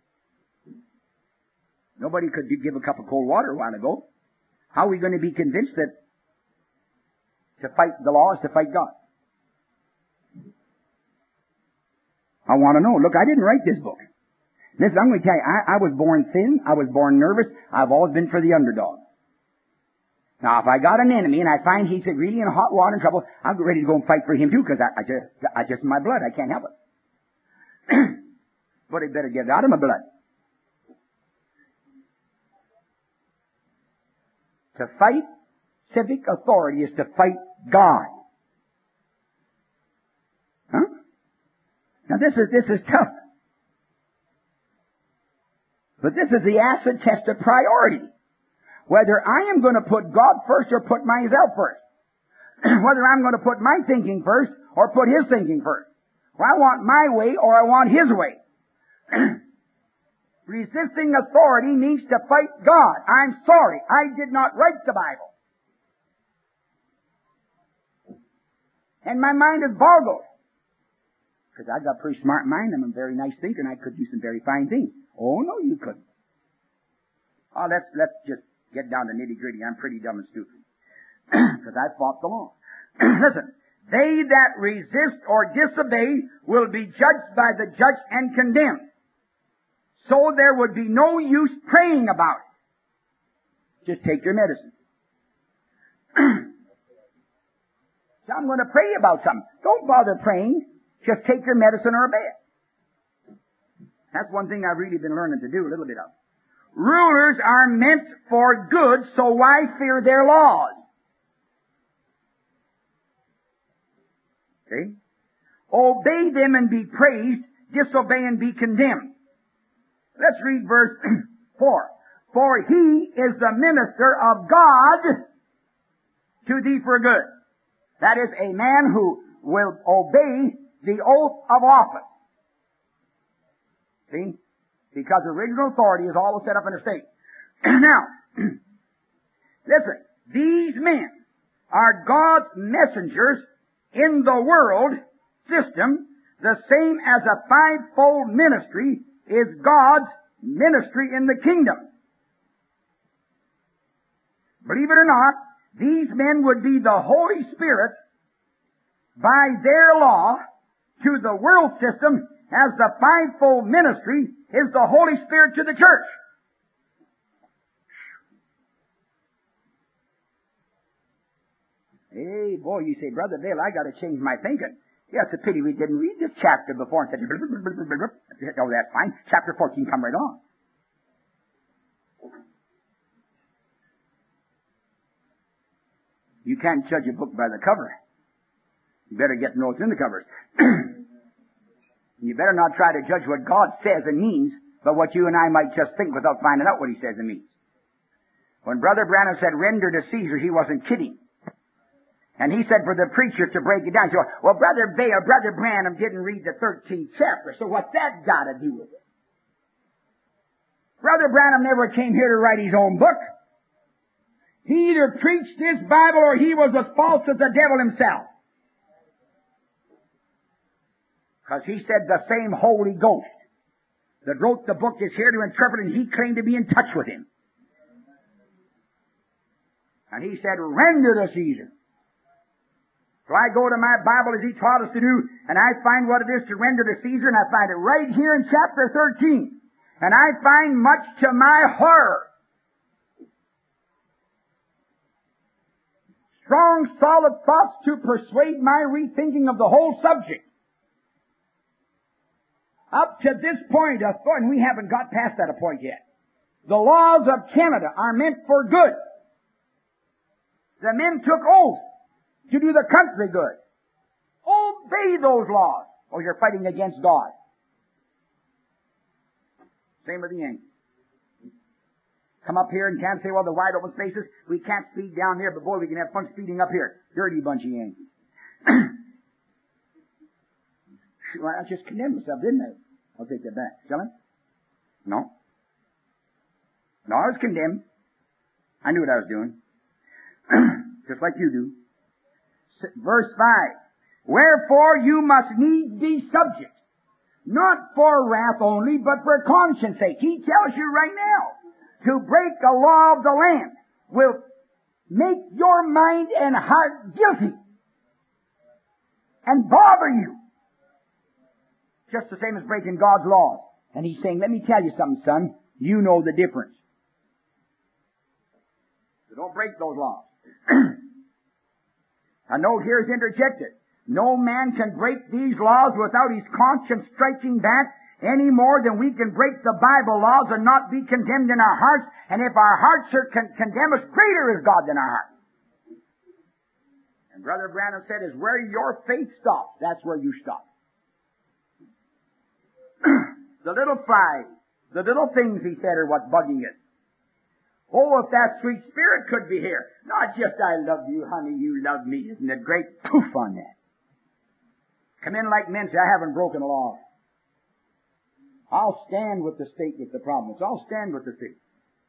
Speaker 2: Nobody could give a cup of cold water a while ago. How are we going to be convinced that to fight the law is to fight God? I want to know. Look, I didn't write this book. Listen, I'm going to tell you, I was born thin. I was born nervous. I've always been for the underdog. Now, if I got an enemy and I find he's really in hot water and trouble, I'll get ready to go and fight for him too, because I just in my blood. I can't help it. But I better get it out of my blood. To fight civic authority is to fight God. Huh? Now this is tough. But this is the acid test of priority. Whether I am going to put God first or put myself first. Whether I'm going to put my thinking first or put His thinking first. Or I want my way or I want His way. Resisting authority means to fight God. I'm sorry, I did not write the Bible. And my mind is boggled. Because I've got a pretty smart mind, I'm a very nice thinker, and I could do some very fine things. Oh, no, you couldn't. Oh, let's just get down to nitty-gritty. I'm pretty dumb and stupid. Because I fought the law. Listen, they that resist or disobey will be judged by the judge and condemned. So there would be no use praying about it. Just take your medicine. So I'm going to pray about something. Don't bother praying. Just take your medicine or obey it. That's one thing I've really been learning to do a little bit of. Rulers are meant for good, so why fear their laws? Okay? Obey them and be praised, disobey and be condemned. Let's read verse 4. For he is the minister of God to thee for good. That is a man who will obey the oath of office. See? Because original authority is always set up in a state. Now, listen, these men are God's messengers in the world system, the same as a fivefold ministry is God's ministry in the kingdom. Believe it or not, these men would be the Holy Spirit by their law to the world system as the fivefold ministry is the Holy Spirit to the church. Hey, boy, you say, Brother Dale, I got to change my thinking. Yeah, it's a pity we didn't read this chapter before and said, oh, that's fine. Chapter 14, come right on. You can't judge a book by the cover. You better get to know what's in the covers. You better not try to judge what God says and means, but what you and I might just think without finding out what He says and means. When Brother Branham said, render to Caesar, he wasn't kidding. And he said for the preacher to break it down. So, well, Brother Branham didn't read the 13th chapter, so what's that got to do with it? Brother Branham never came here to write his own book. He either preached this Bible or he was as false as the devil himself. Because he said the same Holy Ghost that wrote the book is here to interpret, and he claimed to be in touch with him. And he said, render to Caesar. So I go to my Bible as he taught us to do, and I find what it is to render to Caesar, and I find it right here in chapter 13. And I find much to my horror. Strong, solid thoughts to persuade my rethinking of the whole subject. Up to this point, and we haven't got past that point yet. The laws of Canada are meant for good. The men took oath to do the country good. Obey those laws, or you're fighting against God. Same with the Yankees. Come up here and can't say, well, the wide open spaces, we can't speed down there, but boy, we can have fun speeding up here. Dirty bunch of Yankees. Well, I just condemned myself, didn't I? I'll take that back. Shall I? No. No, I was condemned. I knew what I was doing. Just like you do. Verse 5. Wherefore you must needs be subject, not for wrath only, but for conscience sake. He tells you right now, to break a law of the land will make your mind and heart guilty and bother you. Just the same as breaking God's laws. And he's saying, let me tell you something, son. You know the difference. So don't break those laws. A note here is interjected. No man can break these laws without his conscience striking back any more than we can break the Bible laws and not be condemned in our hearts. And if our hearts are condemn us, greater is God than our heart. And Brother Branham said, is where your faith stops, that's where you stop. The little flies, the little things, he said, are what's bugging us. Oh, if that sweet spirit could be here. Not just, I love you, honey, you love me. Isn't it great? Poof on that. Come in like men, say, I haven't broken a law. I'll stand with the state with the problems. I'll stand with the state.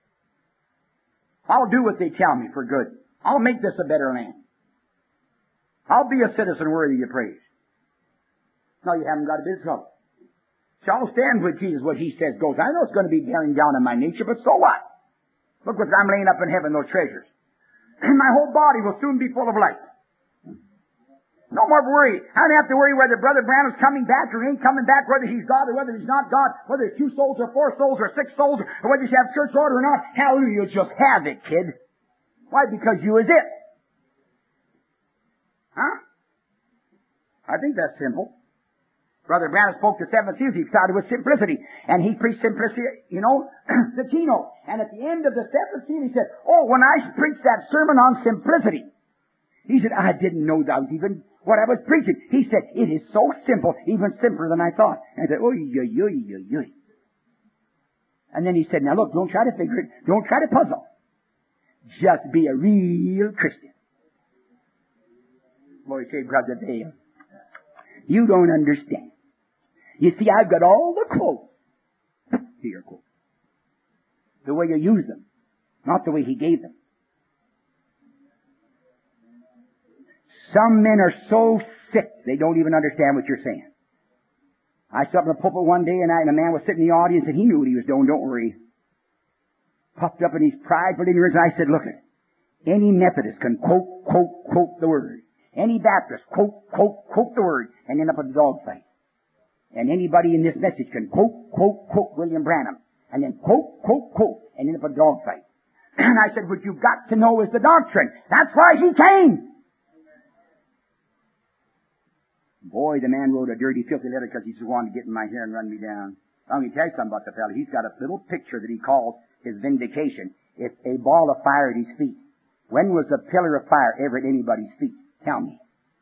Speaker 2: I'll do what they tell me for good. I'll make this a better land. I'll be a citizen worthy of praise. No, you haven't got a bit of trouble. So I'll stand with Jesus, what He says goes. I know it's going to be bearing down on my nature, but so what? Look what I'm laying up in heaven, those treasures. And my whole body will soon be full of light. No more worry. I don't have to worry whether Brother Branham's coming back or he ain't coming back, whether he's God or whether he's not God, whether it's 2 souls or 4 souls or 6 souls, or whether you have church order or not. Hallelujah, you'll just have it, kid. Why? Because you is it. Huh? I think that's simple. Brother Branham spoke to 7 Seals. He started with simplicity. And he preached simplicity, the keynote. And at the end of the 7th seal, he said, when I preached that sermon on simplicity, he said, I didn't know that was even what I was preaching. He said, it is so simple, even simpler than I thought. And I said, oy, oy, oy, oy, oy. And then he said, now look, don't try to figure it. Don't try to puzzle. Just be a real Christian. Boy, say, Brother Dale, you don't understand. You see, I've got all the quotes. Here, quote. The way you use them, not the way he gave them. Some men are so sick, they don't even understand what you're saying. I stood up in the pulpit one day, and a man was sitting in the audience, and he knew what he was doing, don't worry. Puffed up in his prideful ignorance, and I said, look, any Methodist can quote the Word. Any Baptist, quote the Word, and end up in a dog fight. And anybody in this message can quote William Branham, and then quote, and end up in a dog fight. And I said, what you've got to know is the doctrine. That's why he came. Boy, the man wrote a dirty, filthy letter because he just wanted to get in my hair and run me down. Let me tell you something about the fellow. He's got a little picture that he calls his vindication. It's a ball of fire at his feet. When was a pillar of fire ever at anybody's feet? Tell me.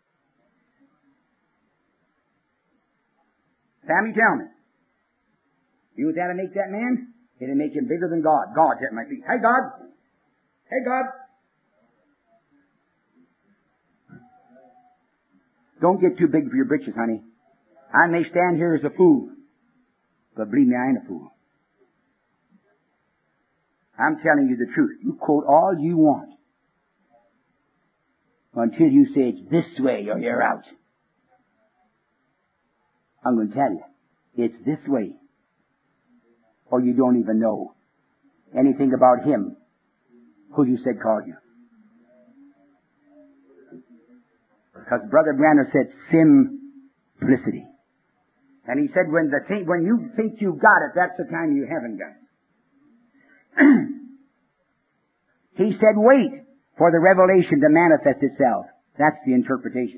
Speaker 2: Sammy, tell me. You know what that'll make that man? It'll make him bigger than God. God's at my feet. Hey, God. Hey, God. Don't get too big for your britches, honey. I may stand here as a fool, but believe me, I ain't a fool. I'm telling you the truth. You quote all you want until you say it's this way or you're out. I'm going to tell you, it's this way or you don't even know anything about him who you said called you. Because Brother Branham said simplicity. And he said when you think you've got it, that's the time you haven't got it. He said wait for the revelation to manifest itself. That's the interpretation.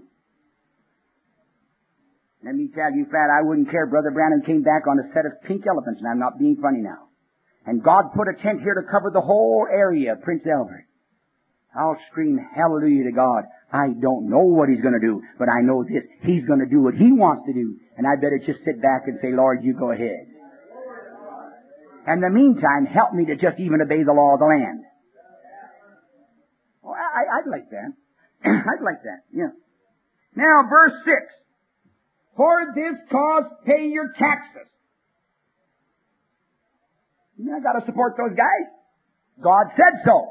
Speaker 2: Let me tell you flat, I wouldn't care. Brother Branham came back on a set of pink elephants, and I'm not being funny now. And God put a tent here to cover the whole area of Prince Albert. I'll scream hallelujah to God. I don't know what He's going to do, but I know this. He's going to do what He wants to do. And I better just sit back and say, Lord, you go ahead. And in the meantime, help me to just even obey the law of the land. Oh, I'd like that. I'd like that, yeah. Now, verse 6. For this cause pay your taxes. I got to support those guys. God said so.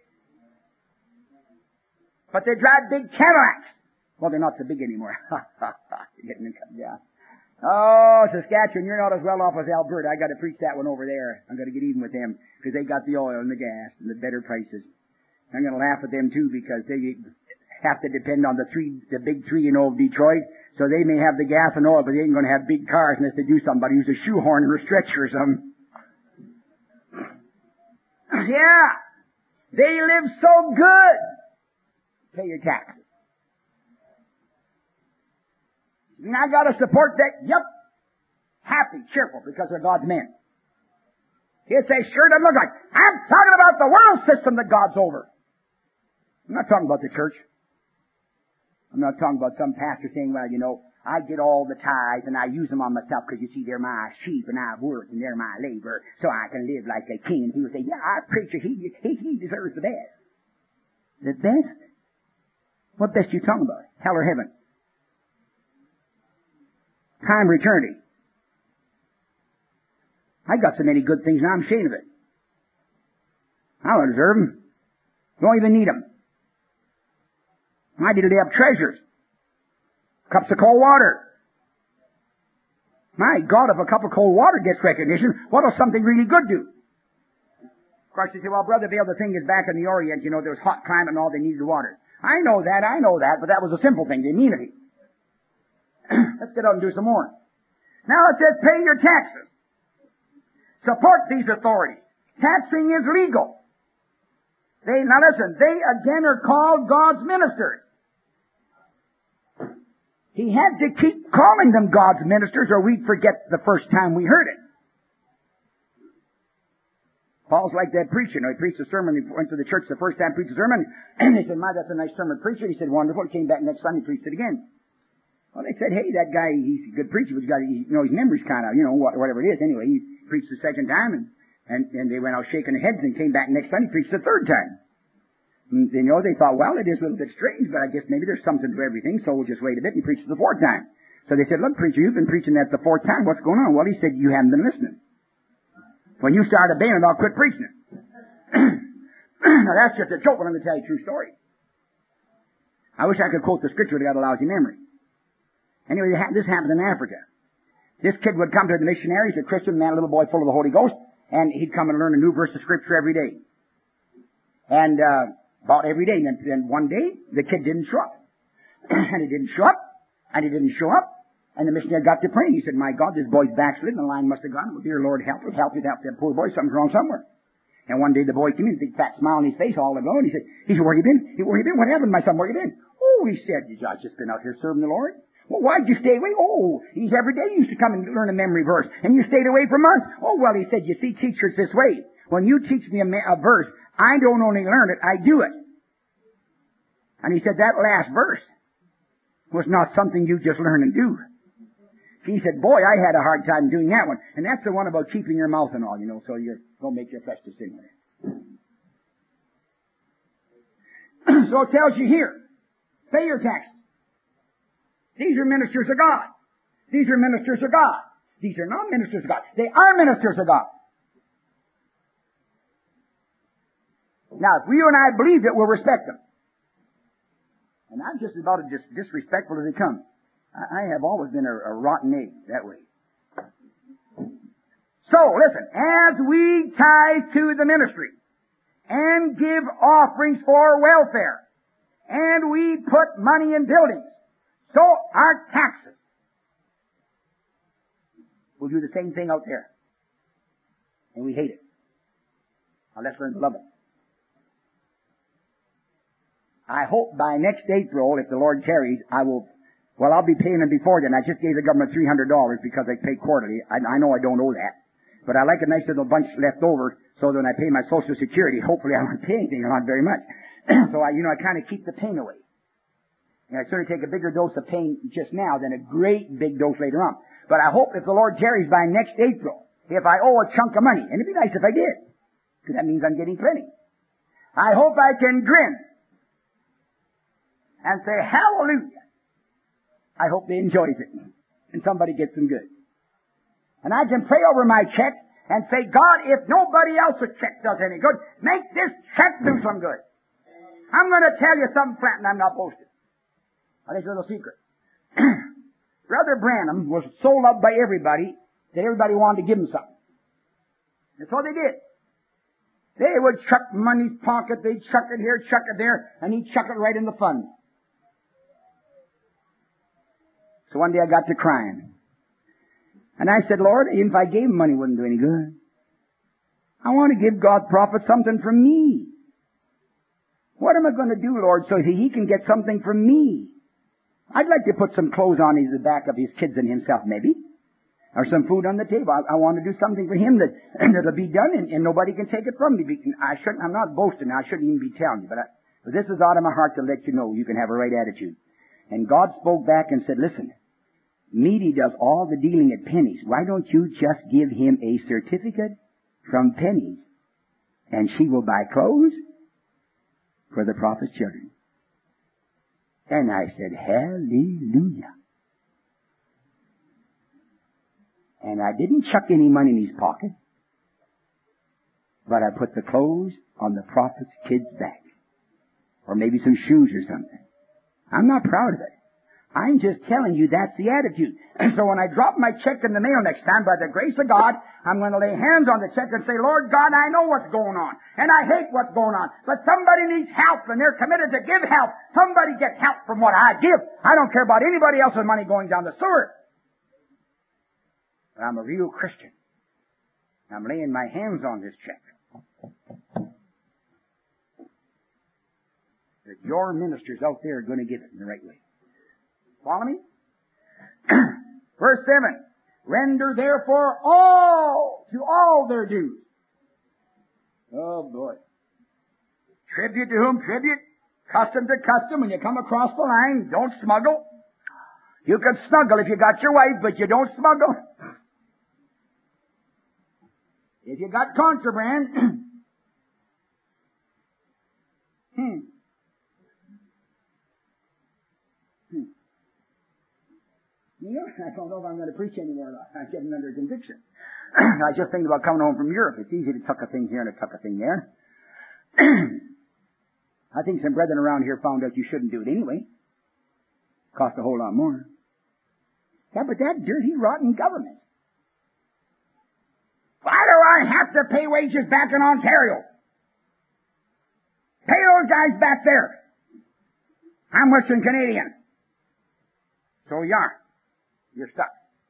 Speaker 2: But they drive big Cadillacs. Well, they're not so big anymore. You're getting them cut down. Oh, Saskatchewan, you're not as well off as Alberta. I got to preach that one over there. I'm going to get even with them because they got the oil and the gas and the better prices. I'm going to laugh at them too because they have to depend on the big three, of Detroit. So they may have the gas and oil, but they ain't going to have big cars unless they do somebody who's a shoehorn or a stretcher or something. Yeah. They live so good. Pay your taxes. And I got to support that. Yep. Happy, cheerful, because they're God's men. He'll say, sure doesn't look like. I'm talking about the world system that God's over. I'm not talking about the church. I'm not talking about some pastor saying, well, I get all the tithes and I use them on myself because you see they're my sheep and I work and they're my labor so I can live like a king. And he would say, yeah, our preacher, he deserves the best. The best? What best you talking about? Hell or heaven? Time or eternity? I got so many good things now I'm ashamed of it. I don't deserve them. Don't even need them. I did have treasures. Cups of cold water. My God, if a cup of cold water gets recognition, what will something really good do? Of course, you say, well, Brother Vail, the thing is back in the Orient, there was hot climate and all they needed water. I know that, but that was a simple thing, the immunity. Let's get out and do some more. Now it says, pay your taxes. Support these authorities. Taxing is legal. Now listen, they again are called God's ministers. He had to keep calling them God's ministers or we'd forget the first time we heard it. Paul's like that preacher. He preached a sermon. He went to the church the first time, preached a sermon, and they said, "My, that's a nice sermon, preacher." He said, "Wonderful." He came back next Sunday, preached it again. Well, they said, "Hey, that guy, he's a good preacher, but his memory's kind of, whatever it is." Anyway, he preached the second time, and they went out shaking their heads and came back next Sunday, preached the third time. And, they thought, well, it is a little bit strange, but I guess maybe there's something to everything, so we'll just wait a bit and preach it the fourth time. So they said, "Look, preacher, you've been preaching that the fourth time. What's going on?" Well, he said, "You haven't been listening. When you start obeying it, I'll quit preaching it." Now that's just a joke, but let me tell you a true story. I wish I could quote the scripture, but I got a lousy memory. Anyway, this happened in Africa. This kid would come to the missionaries, a Christian man, a little boy full of the Holy Ghost, and he'd come and learn a new verse of scripture every day. And about every day. And then one day, the kid didn't show up. And he didn't show up, and he didn't show up. And the missionary got to praying. He said, "My God, this boy's backslidden. The line must have gone. Well, dear Lord, help that poor boy. Something's wrong somewhere." And one day the boy came in, big fat smile on his face, all aglow, and he said, "Where you been? Where you been? What happened, my son? Where you been?" "Oh," he said, "I've just been out here serving the Lord." "Well, why'd you stay away?" "Oh, he's every day used to come and learn a memory verse, and you stayed away for months." "Oh, well," he said, "you see, teacher, it's this way. When you teach me a verse, I don't only learn it, I do it." And he said that last verse was not something you just learn and do. He said, "Boy, I had a hard time doing that one." And that's the one about keeping your mouth and all, so you don't make your flesh to sin with it. So it tells you here, pay your taxes. These are ministers of God. These are ministers of God. These are not ministers of God. They are ministers of God. Now, if you and I believe it, we'll respect them. And I'm just about as disrespectful as they come. I have always been a rotten egg that way. So, listen, as we tithe to the ministry and give offerings for welfare and we put money in buildings, so our taxes will do the same thing out there. And we hate it. Now let's learn to love it. I hope by next April, if the Lord tarries, I'll be paying them before then. I just gave the government $300 because they pay quarterly. I know I don't owe that. But I like a nice little bunch left over so that when I pay my Social Security, hopefully I won't pay anything, not very much. So I kind of keep the pain away. And I sort of take a bigger dose of pain just now than a great big dose later on. But I hope if the Lord tarries by next April, if I owe a chunk of money, and it'd be nice if I did, because that means I'm getting plenty. I hope I can grin and say, "Hallelujah." I hope they enjoys it and somebody gets them good. And I can pray over my check and say, "God, if nobody else's check does any good, make this check do some good." I'm going to tell you something, Flat, and I'm not boasting. I'll tell you a little secret. Brother Branham was so loved by everybody that everybody wanted to give him something. And so they did. They would chuck money in his pocket, they'd chuck it here, chuck it there, and he'd chuck it right in the fund. So one day I got to crying. And I said, "Lord, if I gave him money, it wouldn't do any good. I want to give God's prophet something from me. What am I going to do, Lord, so that he can get something from me? I'd like to put some clothes on the back of his kids and himself, maybe. Or some food on the table. I want to do something for him that'll be done and nobody can take it from me. I'm not boasting. I shouldn't even be telling you. But this is out of my heart to let you know you can have a right attitude. And God spoke back and said, "Listen, Meady does all the dealing at Penny's. Why don't you just give him a certificate from Penny's and she will buy clothes for the prophet's children?" And I said, "Hallelujah." And I didn't chuck any money in his pocket, but I put the clothes on the prophet's kid's back. Or maybe some shoes or something. I'm not proud of it. I'm just telling you that's the attitude. And so when I drop my check in the mail next time, by the grace of God, I'm going to lay hands on the check and say, "Lord God, I know what's going on. And I hate what's going on. But somebody needs help and they're committed to give help. Somebody get help from what I give. I don't care about anybody else's money going down the sewer. But I'm a real Christian. I'm laying my hands on this check. That your ministers out there are going to give it in the right way. Follow me? Verse 7. Render therefore all to all their dues. Oh boy. Tribute to whom tribute? Custom to custom. When you come across the line, don't smuggle. You can snuggle if you got your wife, but you don't smuggle. If you got contraband, You know, I don't know if I'm going to preach anymore. I'm getting under conviction. I was just thinking about coming home from Europe. It's easy to tuck a thing here and a tuck a thing there. I think some brethren around here found out you shouldn't do it anyway. Cost a whole lot more. Yeah, but that dirty, rotten government. Why do I have to pay wages back in Ontario? Pay those guys back there. I'm Western Canadian. So you are. You're stuck.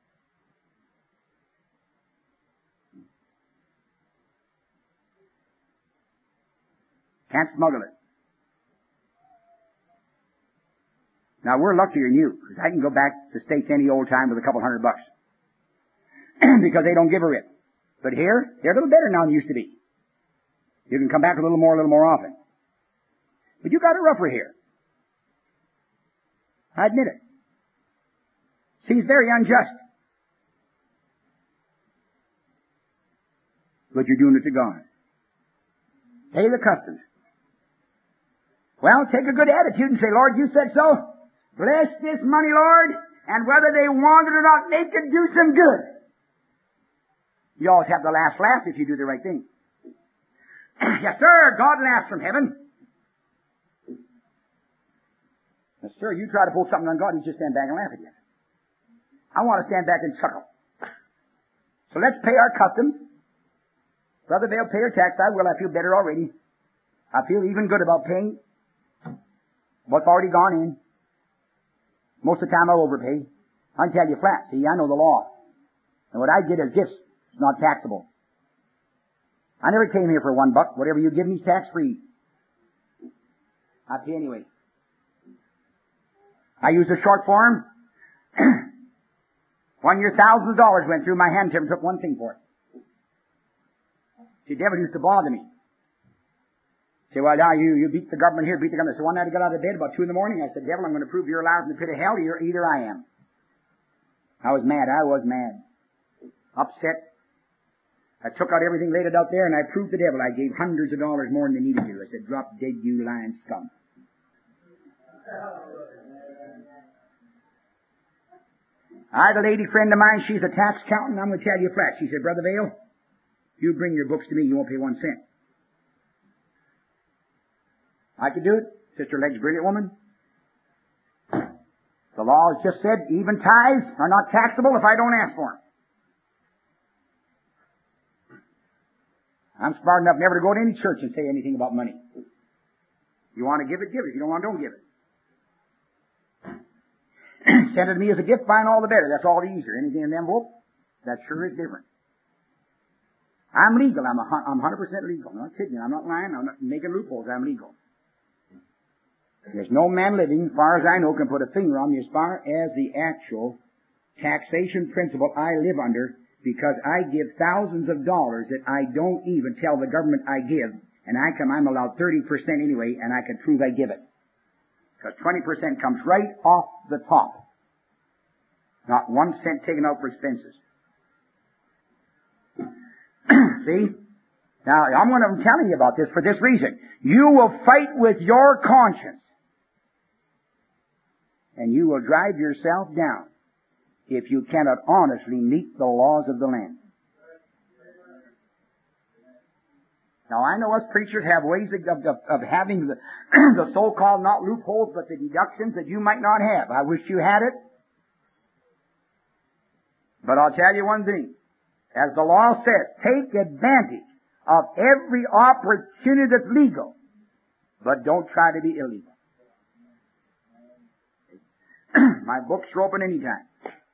Speaker 2: Can't smuggle it. Now we're luckier than you, because I can go back to the States any old time with a couple $100. Because they don't give a rip. But here, they're a little better now than used to be. You can come back a little more often. But you got it rougher here. I admit it. Seems very unjust. But you're doing it to God. Pay the customs. Well, take a good attitude and say, Lord, you said so. Bless this money, Lord, and whether they want it or not, make it do some good. You always have the last laugh if you do the right thing. Yes, sir, God laughs from heaven. Yes, sir, you try to pull something on God, He'll just stand back and laugh at you. I want to stand back and chuckle. So let's pay our customs. Brother Vale, pay your tax. I will. I feel better already. I feel even good about paying what's already gone in. Most of the time I'll overpay. I can tell you flat. See, I know the law. And what I get as gifts is not taxable. I never came here for $1. Whatever you give me is tax-free. I pay anyway. I use a short form. 1 year, thousands of dollars went through my hand. Never took one thing for it. The devil used to bother me. Say, well, now you beat the government here, beat the government. So one night I got out of bed about 2 in the morning. I said, devil, I'm going to prove you're alive in the pit of hell. Either I am. I was mad. Upset. I took out everything, laid it out there, and I proved the devil. I gave hundreds of dollars more than they needed to. I said, drop dead, you lying scum. I had a lady friend of mine. She's a tax accountant. I'm going to tell you flat. She said, Brother Vale, you bring your books to me. You won't pay 1 cent. I could do it. Sister Legg's a brilliant woman. The law has just said even tithes are not taxable if I don't ask for them. I'm smart enough never to go to any church and say anything about money. You want to give it, give it. If you don't want it, don't give it. Send it to me as a gift, fine, all the better. That's all the easier. Anything in the envelope, that sure is different. I'm legal. I'm 100% legal. I'm not kidding you. I'm not lying. I'm not making loopholes. I'm legal. There's no man living, as far as I know, can put a finger on me as far as the actual taxation principle I live under, because I give thousands of dollars that I don't even tell the government I give, and I'm allowed 30% anyway, and I can prove I give it. Because 20% comes right off the top. Not 1 cent taken out for expenses. See? Now, I'm telling you about this for this reason. You will fight with your conscience. And you will drive yourself down if you cannot honestly meet the laws of the land. Now, I know us preachers have ways of having the so-called, not loopholes, but the deductions that you might not have. I wish you had it. But I'll tell you one thing. As the law says, take advantage of every opportunity that's legal, but don't try to be illegal. My books are open anytime.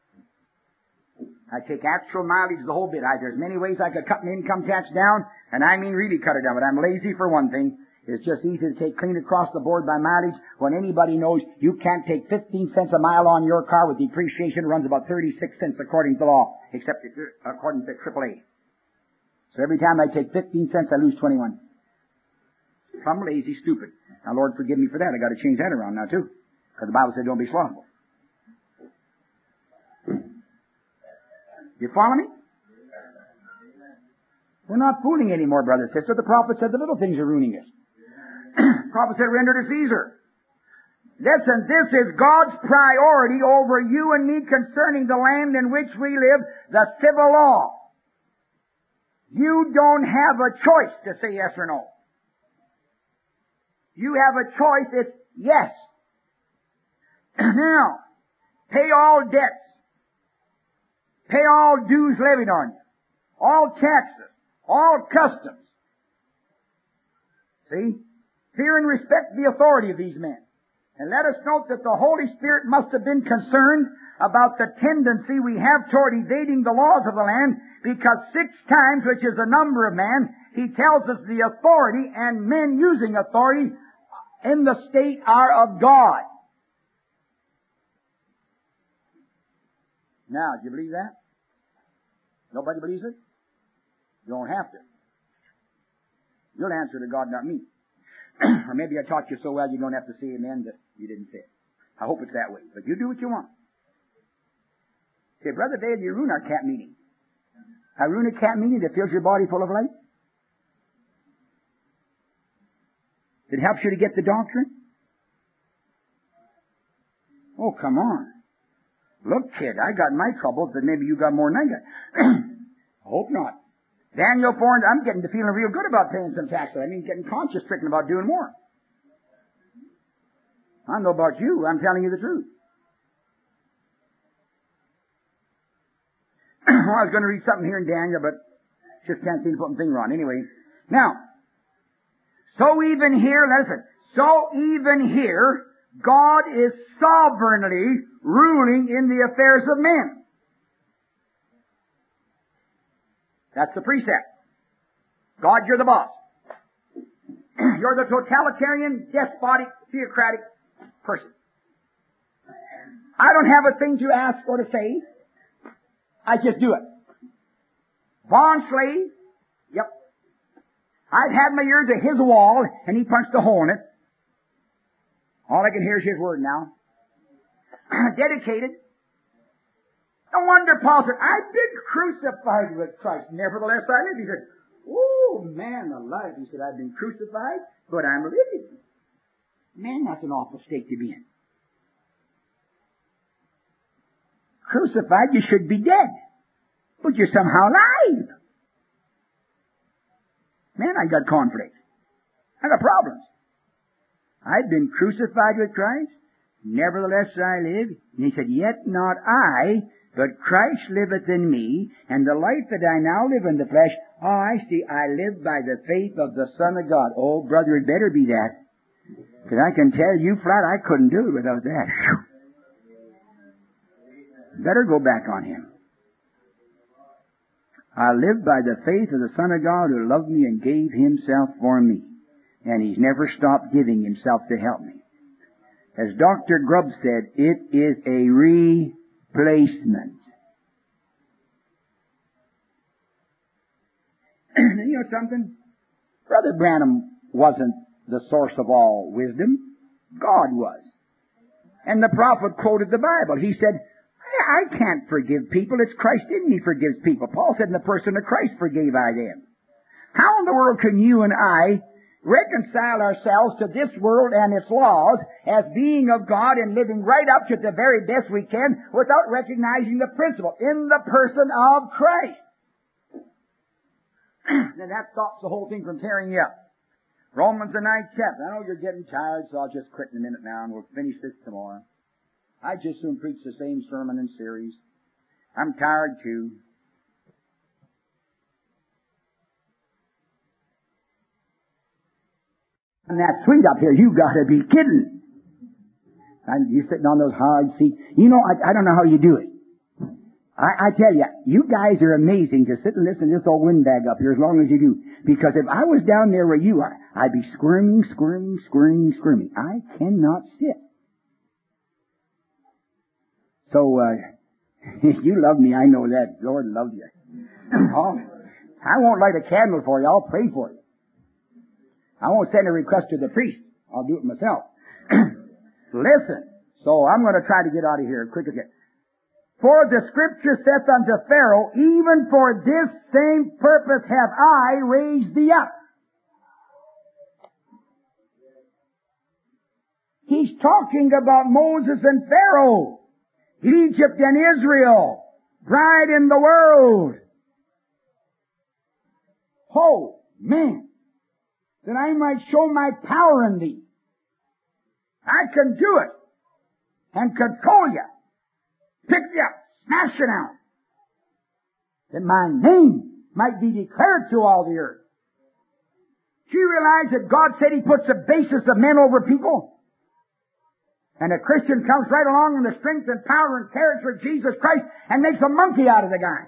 Speaker 2: I take actual mileage the whole bit. There's many ways I could cut my income tax down, and I mean really cut it down, but I'm lazy for one thing, It's just easy to take clean across the board by mileage when anybody knows you can't take 15 cents a mile on your car with depreciation runs about 36 cents according to law, except according to AAA. So every time I take 15 cents, I lose 21. I'm lazy, stupid. Now, Lord, forgive me for that. I got to change that around now, too. Because the Bible said don't be slothful. You follow me? We're not fooling anymore, brother and sister. The prophet said the little things are ruining us. The prophet said render to Caesar. Listen, this is God's priority over you and me concerning the land in which we live, the civil law. You don't have a choice to say yes or no. You have a choice, it's yes. Now, pay all debts. Pay all dues levied on you. All taxes. All customs. See? Fear and respect the authority of these men. And let us note that the Holy Spirit must have been concerned about the tendency we have toward evading the laws of the land, because 6 times, which is the number of man, He tells us the authority and men using authority in the state are of God. Now, do you believe that? Nobody believes it? You don't have to. You'll answer to God, not me. Or maybe I taught you so well you don't have to say amen that you didn't say it. I hope it's that way. But you do what you want. Say, Brother Dave, you ruin our camp meeting. I ruin a camp meeting that fills your body full of light? It helps you to get the doctrine? Oh, come on. Look, kid, I got my troubles, but maybe you got more than I got. I hope not. Daniel 4, I'm getting to feeling real good about paying some taxes. I mean, getting conscious stricken about doing more. I don't know about you. I'm telling you the truth. Well, I was going to read something here in Daniel, but just can't seem to put my finger on. Anyway, now, so even here, God is sovereignly ruling in the affairs of men. That's the precept. God, you're the boss. You're the totalitarian, despotic, theocratic person. I don't have a thing to ask or to say. I just do it. Bond slave. Yep. I've had my ear to His wall, and He punched a hole in it. All I can hear is His word now. Dedicated. No wonder Paul said, I've been crucified with Christ. Nevertheless, I live. He said, oh, man alive. He said, I've been crucified, but I'm living. Man, that's an awful state to be in. Crucified, you should be dead. But you're somehow alive. Man, I got conflict. I got problems. I've been crucified with Christ. Nevertheless, I live. And He said, yet not I, but Christ liveth in me, and the life that I now live in the flesh, I live by the faith of the Son of God. Oh, brother, it better be that. Because I can tell you flat, I couldn't do it without that. Better go back on Him. I live by the faith of the Son of God who loved me and gave Himself for me. And He's never stopped giving Himself to help me. As Dr. Grubb said, it is a replacement. You know something? Brother Branham wasn't the source of all wisdom. God was. And the prophet quoted the Bible. He said, I can't forgive people. It's Christ in me forgives people. Paul said, in the person of Christ forgave I them. How in the world can you and I reconcile ourselves to this world and its laws as being of God and living right up to the very best we can without recognizing the principle in the person of Christ? Then that stops the whole thing from tearing you up. Romans the 9th chapter. I know you're getting tired, so I'll just quit in a minute now and we'll finish this tomorrow. I just soon preach the same sermon in series. I'm tired too. And that sweet up here, you gotta be kidding. And you're sitting on those hard seats. You know, I don't know how you do it. I tell you, you guys are amazing to sit and listen to this old windbag up here as long as you do. Because if I was down there where you are, I'd be squirming. I cannot sit. So, you love me, I know that. Lord loves you. Oh, I won't light a candle for you, I'll pray for you. I won't send a request to the priest. I'll do it myself. Listen. So I'm going to try to get out of here quick again. For the scripture saith unto Pharaoh, even for this same purpose have I raised thee up. He's talking about Moses and Pharaoh, Egypt and Israel, bride in the world. Oh, man, that I might show my power in thee. I can do it and control you, pick you up, smash you down, that my name might be declared to all the earth. Do you realize that God said He puts the basis of men over people? And a Christian comes right along in the strength and power and character of Jesus Christ and makes a monkey out of the guy.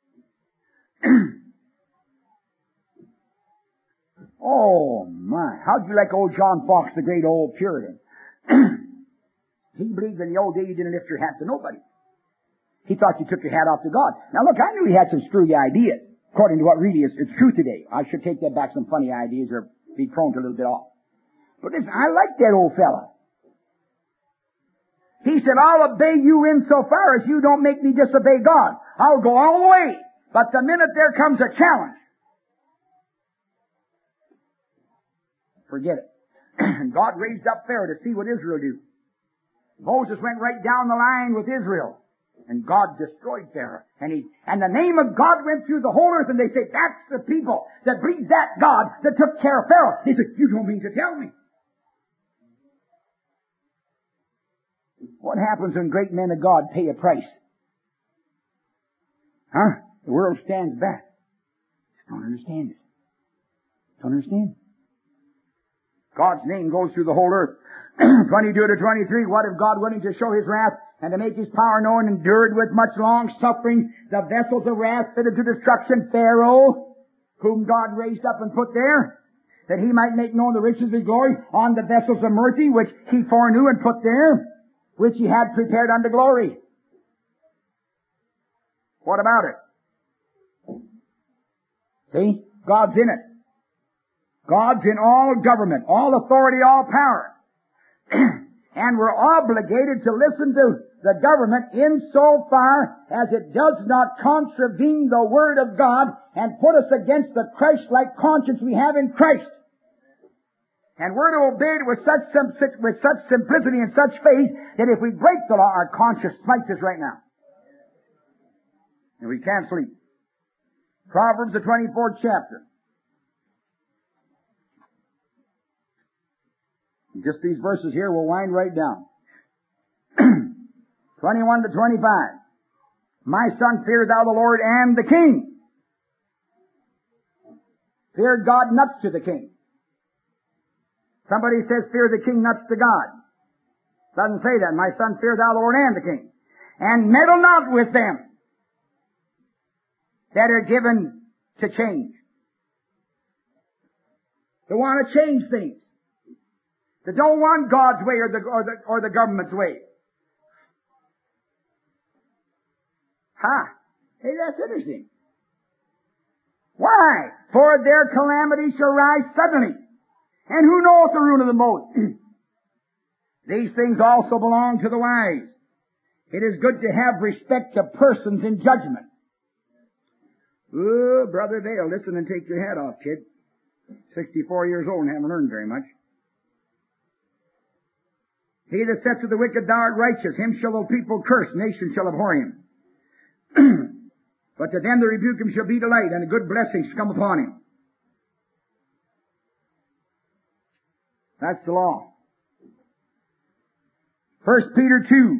Speaker 2: Oh my, how'd you like old John Fox, the great old Puritan? He believed in the old day you didn't lift your hat to nobody. He thought you took your hat off to God. Now look, I knew he had some screwy ideas, according to what really is true today. I should take that back, some funny ideas, or be prone to a little bit off. But listen, I like that old fella. He said, I'll obey you insofar as you don't make me disobey God. I'll go all the way. But the minute there comes a challenge, forget it. And God raised up Pharaoh to see what Israel do. Moses went right down the line with Israel. And God destroyed Pharaoh. And the name of God went through the whole earth, and they said, that's the people that believed that God that took care of Pharaoh. He said, you don't mean to tell me. What happens when great men of God pay a price? Huh? The world stands back. Don't understand it. Don't understand it. God's name goes through the whole earth. 22 to 23, what if God, willing to show His wrath and to make His power known, endured with much long suffering the vessels of wrath fitted to destruction, Pharaoh, whom God raised up and put there, that He might make known the riches of His glory on the vessels of mercy, which He foreknew and put there, which He had prepared unto glory. What about it? See? God's in it. God's in all government, all authority, all power. And we're obligated to listen to the government insofar as it does not contravene the Word of God and put us against the Christ-like conscience we have in Christ. And we're to obey it with such simplicity and such faith that if we break the law, our conscience smites us right now. And we can't sleep. Proverbs, the 24th chapter. Just these verses here will wind right down. 21 to 25. My son, fear thou the Lord and the king. Fear God nuts to the king. Somebody says fear the king nuts to God. Doesn't say that. My son, fear thou the Lord and the king. And meddle not with them that are given to change. They want to change things. They don't want God's way or the government's way. Hey, that's interesting. Why? For their calamity shall rise suddenly. And who knoweth the ruin of the boat? These things also belong to the wise. It is good to have respect to persons in judgment. Oh, Brother Dale, listen and take your hat off, kid. 64 years old and haven't learned very much. He that saith to the wicked, thou art righteous, him shall the people curse, nations shall abhor him. But to them that rebuke him shall be delight, and a good blessing shall come upon him. That's the law. 1 Peter 2.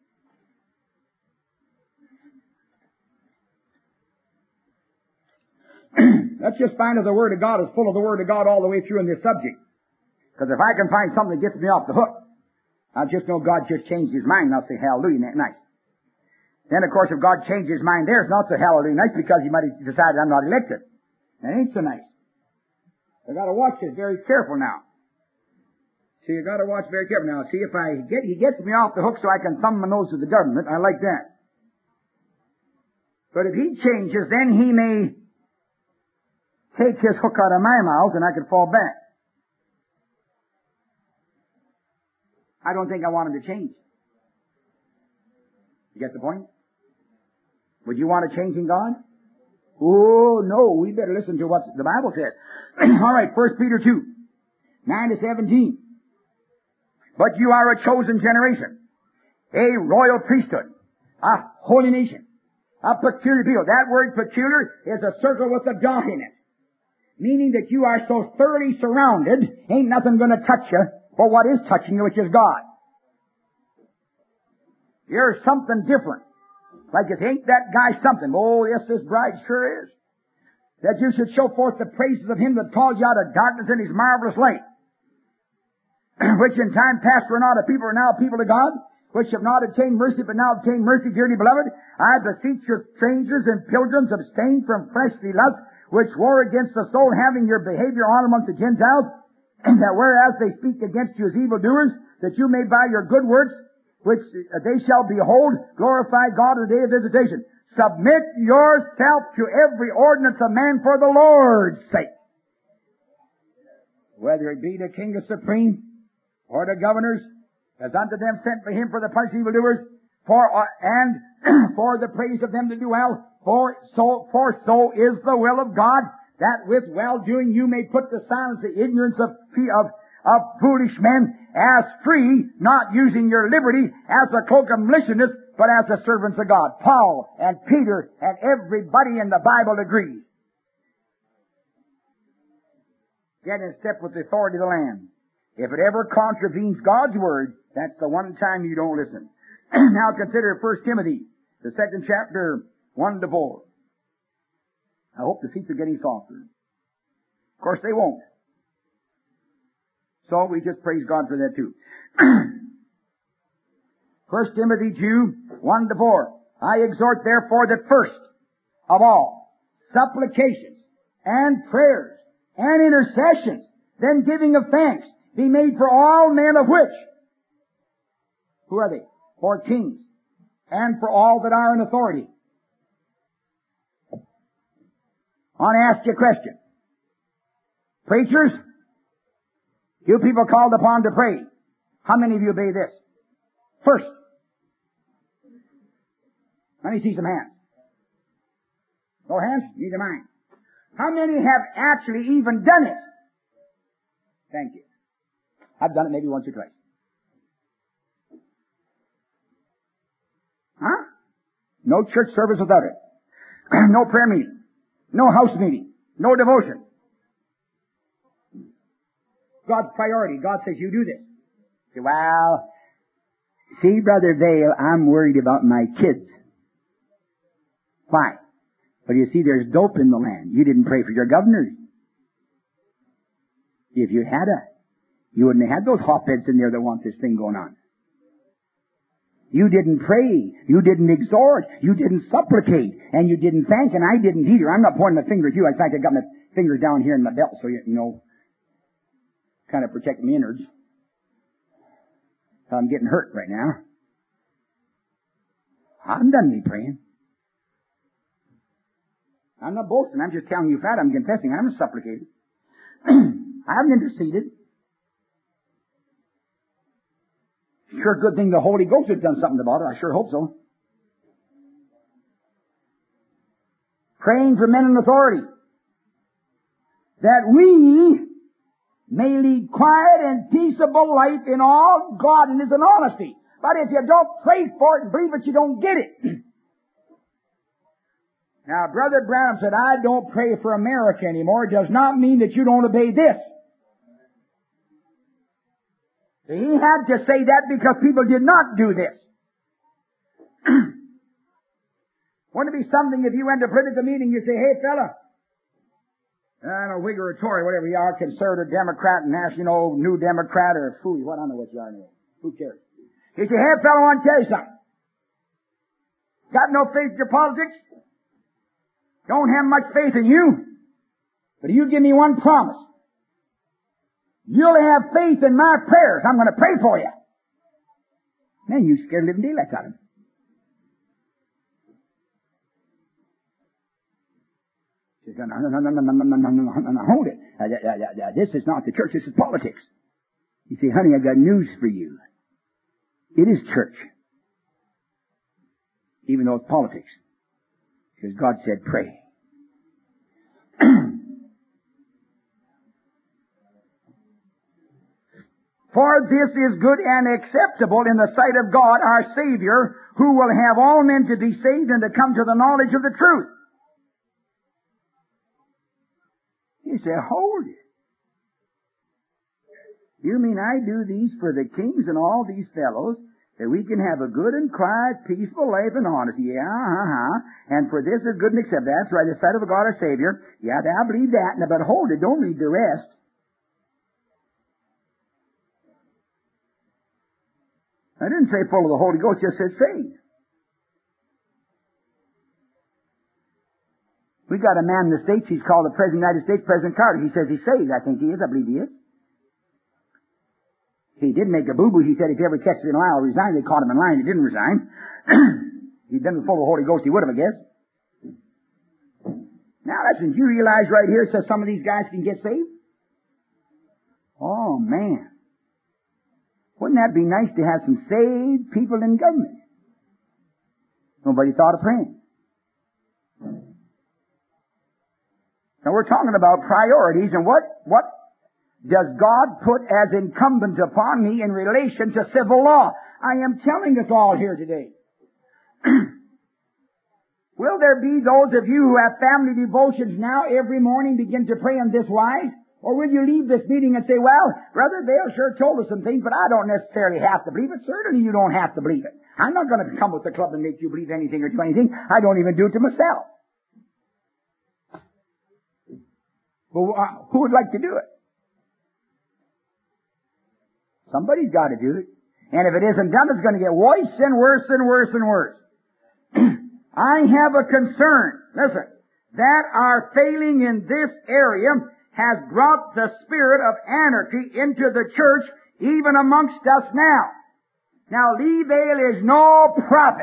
Speaker 2: Let's just find that the Word of God is full of the Word of God all the way through in this subject. Because if I can find something that gets me off the hook, I'll just know God just changed His mind, and I'll say, hallelujah, nice. Then, of course, if God changed His mind there, it's not so hallelujah nice because He might have decided I'm not elected. That ain't so nice. I got to watch this very careful now. See, you got to watch very careful now. See, if He gets me off the hook so I can thumb my nose to the government, I like that. But if He changes, then He may take His hook out of my mouth and I could fall back. I don't think I want Him to change. You get the point? Would you want a change in God? Oh, no, we better listen to what the Bible says. All right, 1 Peter 2, 9-17. But you are a chosen generation, a royal priesthood, a holy nation, a peculiar people. That word peculiar is a circle with a dot in it, meaning that you are so thoroughly surrounded, ain't nothing going to touch you for what is touching you, which is God. You're something different. Like it ain't that guy something. Oh, yes, this bride sure is. That you should show forth the praises of Him that called you out of darkness in His marvelous light. Which in time past were not a people, are now people of God, which have not obtained mercy, but now obtain mercy, dearly beloved. I beseech you, strangers and pilgrims, abstain from fleshly lusts, which war against the soul, having your behavior on amongst the Gentiles, that whereas they speak against you as evildoers, that you may by your good works, which they shall behold, glorify God in the day of visitation. Submit yourself to every ordinance of man for the Lord's sake. Whether it be the King of Supreme, or the governors, as unto them sent for Him for the punishment of evildoers, and for the praise of them that do well, for so is the will of God, that with well-doing you may put to silence the ignorance of foolish men, as free, not using your liberty as a cloak of maliciousness, but as the servants of God. Paul and Peter and everybody in the Bible agrees. Get in step with the authority of the land. If it ever contravenes God's word, that's the one time you don't listen. Now consider 1 Timothy, the 2nd chapter, 1-4. I hope the seats are getting softer. Of course they won't. So we just praise God for that too. 1 Timothy 2, 1-4. I exhort therefore that first of all, supplications and prayers and intercessions, then giving of thanks, be made for all men of which? Who are they? For kings, and for all that are in authority. I want to ask you a question. Preachers, you people called upon to pray, how many of you obey this? First. Let me see some hands. No hands? Neither mine. How many have actually even done it? Thank you. I've done it maybe once or twice. Huh? No church service without it. No prayer meeting. No house meeting. No devotion. God's priority. God says, you do this. Say, well, see, Brother Vale, I'm worried about my kids. Why? But you see, there's dope in the land. You didn't pray for your governors. If you had you wouldn't have had those hotbeds in there that want this thing going on. You didn't pray. You didn't exhort. You didn't supplicate. And you didn't thank, and I didn't either. I'm not pointing my finger at you. In fact, I got my fingers down here in my belt, so you know, kind of protect my innards. So I'm getting hurt right now. I haven't done any praying. I'm not boasting. I'm just telling you flat. I'm confessing. I haven't supplicated. I haven't interceded. Sure good thing the Holy Ghost has done something about it. I sure hope so. Praying for men in authority, that we may lead quiet and peaceable life in all godliness and honesty. But if you don't pray for it and believe it, you don't get it. Now, Brother Branham said, I don't pray for America anymore. It does not mean that you don't obey this. He had to say that because people did not do this. Wouldn't it be something if you went to political meeting, you say, hey fella, I don't know, Whig or Tory, whatever you are, conservative, Democrat, national, new Democrat, or fooey, what, I don't know what you are anyway. Who cares? You say, hey fella, I want to tell you something. Got no faith in your politics? Don't have much faith in you? But you give me one promise. You'll have faith in my prayers. I'm going to pray for you. Man, you scared living daylights out of him. She said, no, hold it. This is not the church, this is politics. You say, honey, I got news for you. It is church. Even though it's politics. Because God said, pray. For this is good and acceptable in the sight of God our Savior, who will have all men to be saved and to come to the knowledge of the truth. You say, hold it. You mean I do these for the kings and all these fellows, that we can have a good and quiet, peaceful life and honesty? Yeah, And for this is good and acceptable. That's right, the sight of God our Savior. Yeah, I believe that. But hold it, don't read the rest. I didn't say full of the Holy Ghost, just said saved. We got a man in the States, he's called the President of the United States, President Carter. He says he's saved. I think he is. I believe he is. He did make a boo-boo. He said if he ever catches it in a while, he'll resign. They caught him in line. He didn't resign. He'd been full of the Holy Ghost. He would have, I guess. Now, listen, do you realize right here it says some of these guys can get saved? Oh, man. Wouldn't that be nice to have some saved people in government? Nobody thought of praying. Now we're talking about priorities, and what does God put as incumbent upon me in relation to civil law? I am telling us all here today. Will there be those of you who have family devotions now every morning begin to pray in this wise? Or will you leave this meeting and say, well, Brother Vail sure told us some things, but I don't necessarily have to believe it. Certainly you don't have to believe it. I'm not going to come with the club and make you believe anything or do anything. I don't even do it to myself. Well, who would like to do it? Somebody's got to do it. And if it isn't done, it's going to get worse and worse and worse and worse. I have a concern, listen, that our failing in this area has brought the spirit of anarchy into the church, even amongst us now. Now, Lee Vail is no prophet.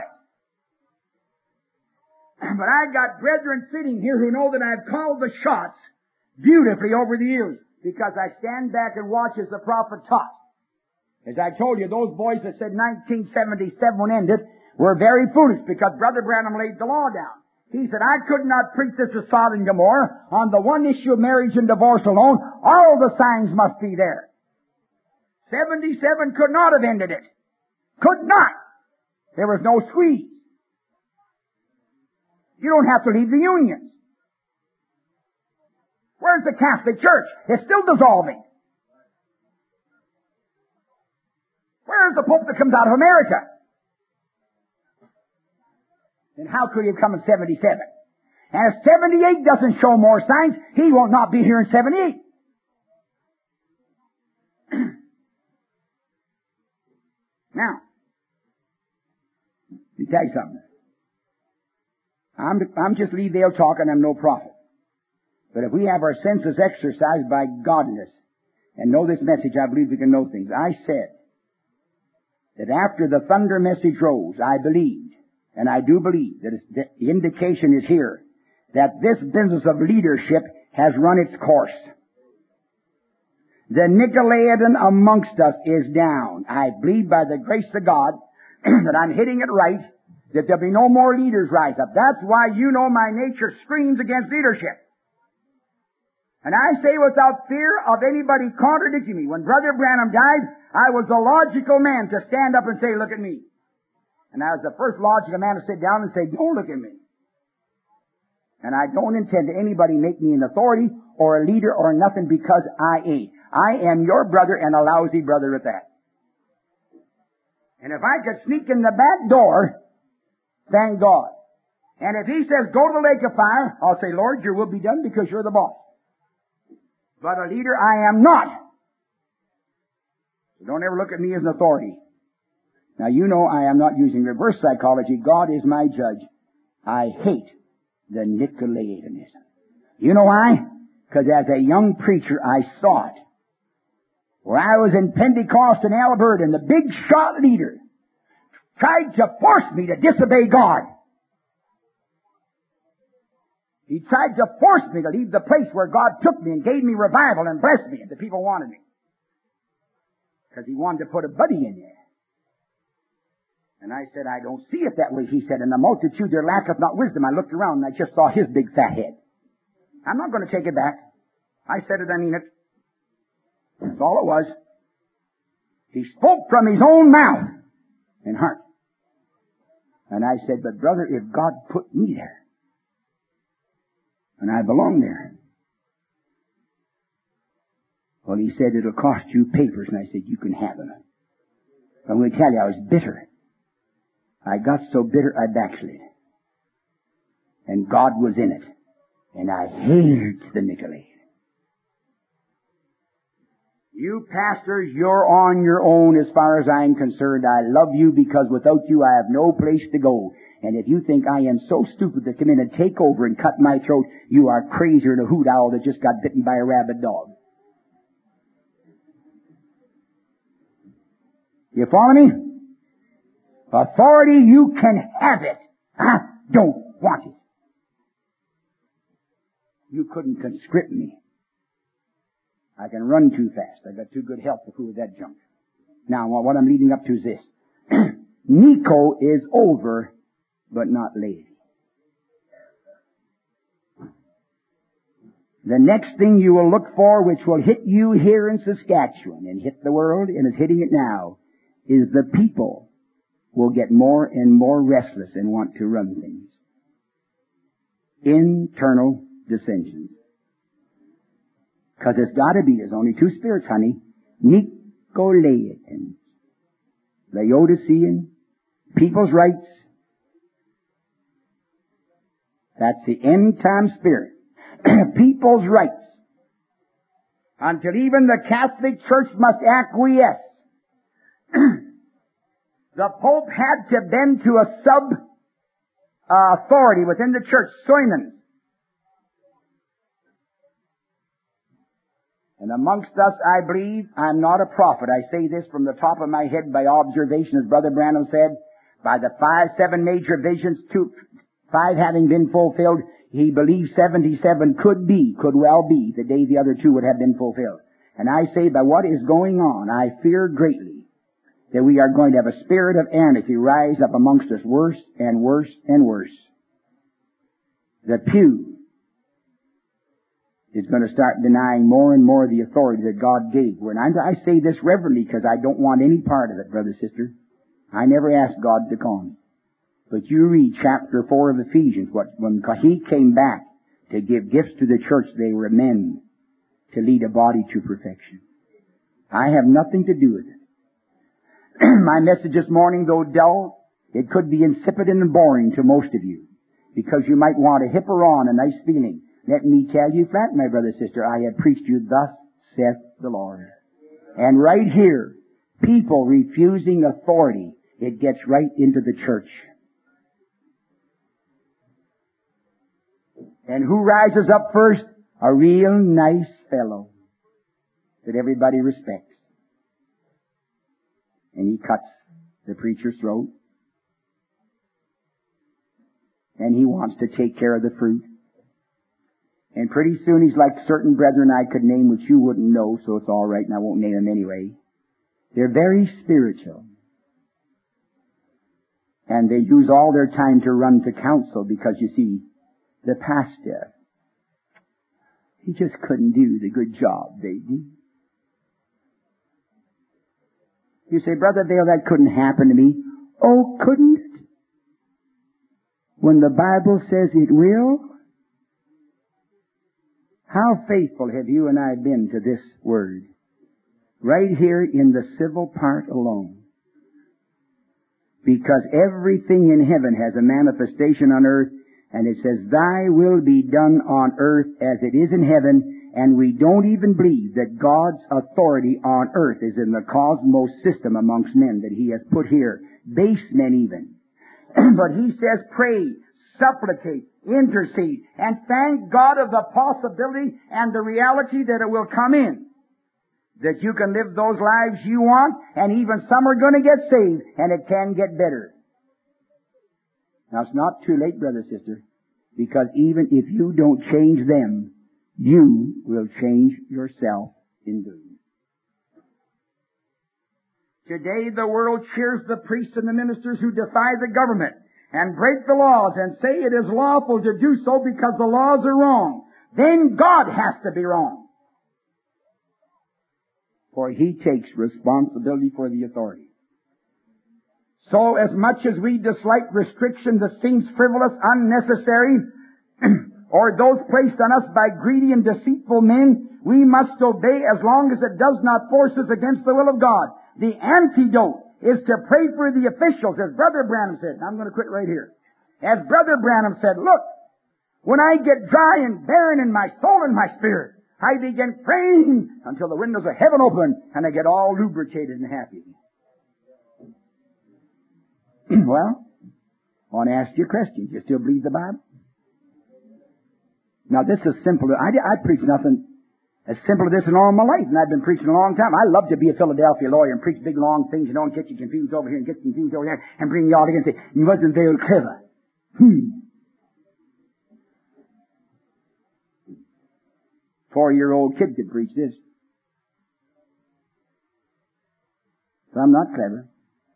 Speaker 2: But I've got brethren sitting here who know that I've called the shots beautifully over the years, because I stand back and watch as the prophet taught. As I told you, those boys that said 1977 when ended were very foolish, because Brother Branham laid the law down. He said, I could not preach this to Sodom and Gomorrah on the one issue of marriage and divorce alone. All the signs must be there. 77 could not have ended it. Could not. There was no squeeze. You don't have to leave the unions. Where's the Catholic Church? It's still dissolving. Where's the Pope that comes out of America? And how could he have come in 77? And if 78 doesn't show more signs, he will not be here in 78. Now, let me tell you something. I'm just Lee Vail talking, I'm no prophet. But if we have our senses exercised by godliness and know this message, I believe we can know things. I said that after the thunder message rose, I believed, and I do believe that the indication is here, that this business of leadership has run its course. The Nicolaitan amongst us is down. I believe by the grace of God that I'm hitting it right, that there'll be no more leaders rise up. That's why you know my nature screams against leadership. And I say without fear of anybody contradicting me, when Brother Branham died, I was the logical man to stand up and say, look at me. And I was the first logical man to sit down and say, don't look at me. And I don't intend that anybody make me an authority or a leader or nothing, because I ain't. I am your brother, and a lousy brother at that. And if I could sneak in the back door, thank God. And if he says, go to the lake of fire, I'll say, Lord, your will be done, because you're the boss. But a leader I am not. So don't ever look at me as an authority. Now you know I am not using reverse psychology. God is my judge. I hate the Nicolaitanism. You know why? Because as a young preacher I saw it. Where I was in Pentecost in Alberta and the big shot leader tried to force me to disobey God. He tried to force me to leave the place where God took me and gave me revival and blessed me and the people wanted me. Because he wanted to put a buddy in there. And I said, I don't see it that way. He said, in the multitude there lacketh not wisdom. I looked around and I just saw his big fat head. I'm not going to take it back. I said it, I mean it. That's all it was. He spoke from his own mouth and heart. And I said, but brother, if God put me there, and I belong there. Well, he said, it'll cost you papers. And I said, you can have them. I'm going to tell you, I was bitter. I got so bitter, I backslid. And God was in it. And I hated the Nicolaitan. You pastors, you're on your own as far as I'm concerned. I love you because without you I have no place to go. And if you think I am so stupid to come in and take over and cut my throat, you are crazier than a hoot owl that just got bitten by a rabid dog. You follow me? Authority, you can have it. I don't want it. You couldn't conscript me. I can run too fast. I've got too good health to fool with that junk. Now, what I'm leading up to is this. Nico is over, but not lazy. The next thing you will look for, which will hit you here in Saskatchewan and hit the world, and is hitting it now, is the people will get more and more restless and want to run things. Internal dissensions. Because it's got to be. There's only two spirits, honey. Nicolaitans. Laodicean. People's rights. That's the end time spirit. People's rights. Until even the Catholic Church must acquiesce. The Pope had to bend to a sub-authority within the church, Soymans. And amongst us, I believe, I'm not a prophet. I say this from the top of my head by observation, as Brother Branham said, by the 7 major visions, 5 having been fulfilled, he believes 77 could well be, the day the other 2 would have been fulfilled. And I say, by what is going on, I fear greatly that we are going to have a spirit of anarchy rise up amongst us worse and worse and worse. The pew is going to start denying more and more the authority that God gave. And I say this reverently because I don't want any part of it, brother, sister. I never asked God to call me. But you read chapter 4 of Ephesians, when he came back to give gifts to the church, they were men to lead a body to perfection. I have nothing to do with it. My message this morning, though dull, it could be insipid and boring to most of you, because you might want a hipper on, a nice feeling. Let me tell you flat, my brother, sister, I have preached you, thus saith the Lord. And right here, people refusing authority, it gets right into the church. And who rises up first? A real nice fellow that everybody respects. And he cuts the preacher's throat. And he wants to take care of the fruit. And pretty soon he's like certain brethren I could name which you wouldn't know, so it's all right, and I won't name them anyway. They're very spiritual. And they use all their time to run to council because, you see, the pastor, he just couldn't do the good job they do. You say, Brother Vail, that couldn't happen to me. Oh, couldn't it? When the Bible says it will? How faithful have you and I been to this word? Right here in the civil part alone. Because everything in heaven has a manifestation on earth, and it says, Thy will be done on earth as it is in heaven, And we don't even believe that God's authority on earth is in the cosmos system amongst men that He has put here. Base men even. But He says pray, supplicate, intercede, and thank God of the possibility and the reality that it will come in. That you can live those lives you want, and even some are going to get saved, and it can get better. Now it's not too late, brother, sister, because even if you don't change them, you will change yourself in doing. Today the world cheers the priests and the ministers who defy the government and break the laws and say it is lawful to do so because the laws are wrong. Then God has to be wrong. For He takes responsibility for the authority. So as much as we dislike restrictions that seems frivolous, unnecessary, or those placed on us by greedy and deceitful men, we must obey as long as it does not force us against the will of God. The antidote is to pray for the officials, as Brother Branham said. I'm going to quit right here. As Brother Branham said, look, when I get dry and barren in my soul and my spirit, I begin praying until the windows of heaven open and I get all lubricated and happy. Well, I want to ask you a question. Do you still believe the Bible? Now this is simple. I preach nothing as simple as this in all my life, and I've been preaching a long time. I love to be a Philadelphia lawyer and preach big long things, and get you confused over here and get confused over here and bring you all together and say, you wasn't very clever. 4-year-old kid could preach this. So I'm not clever.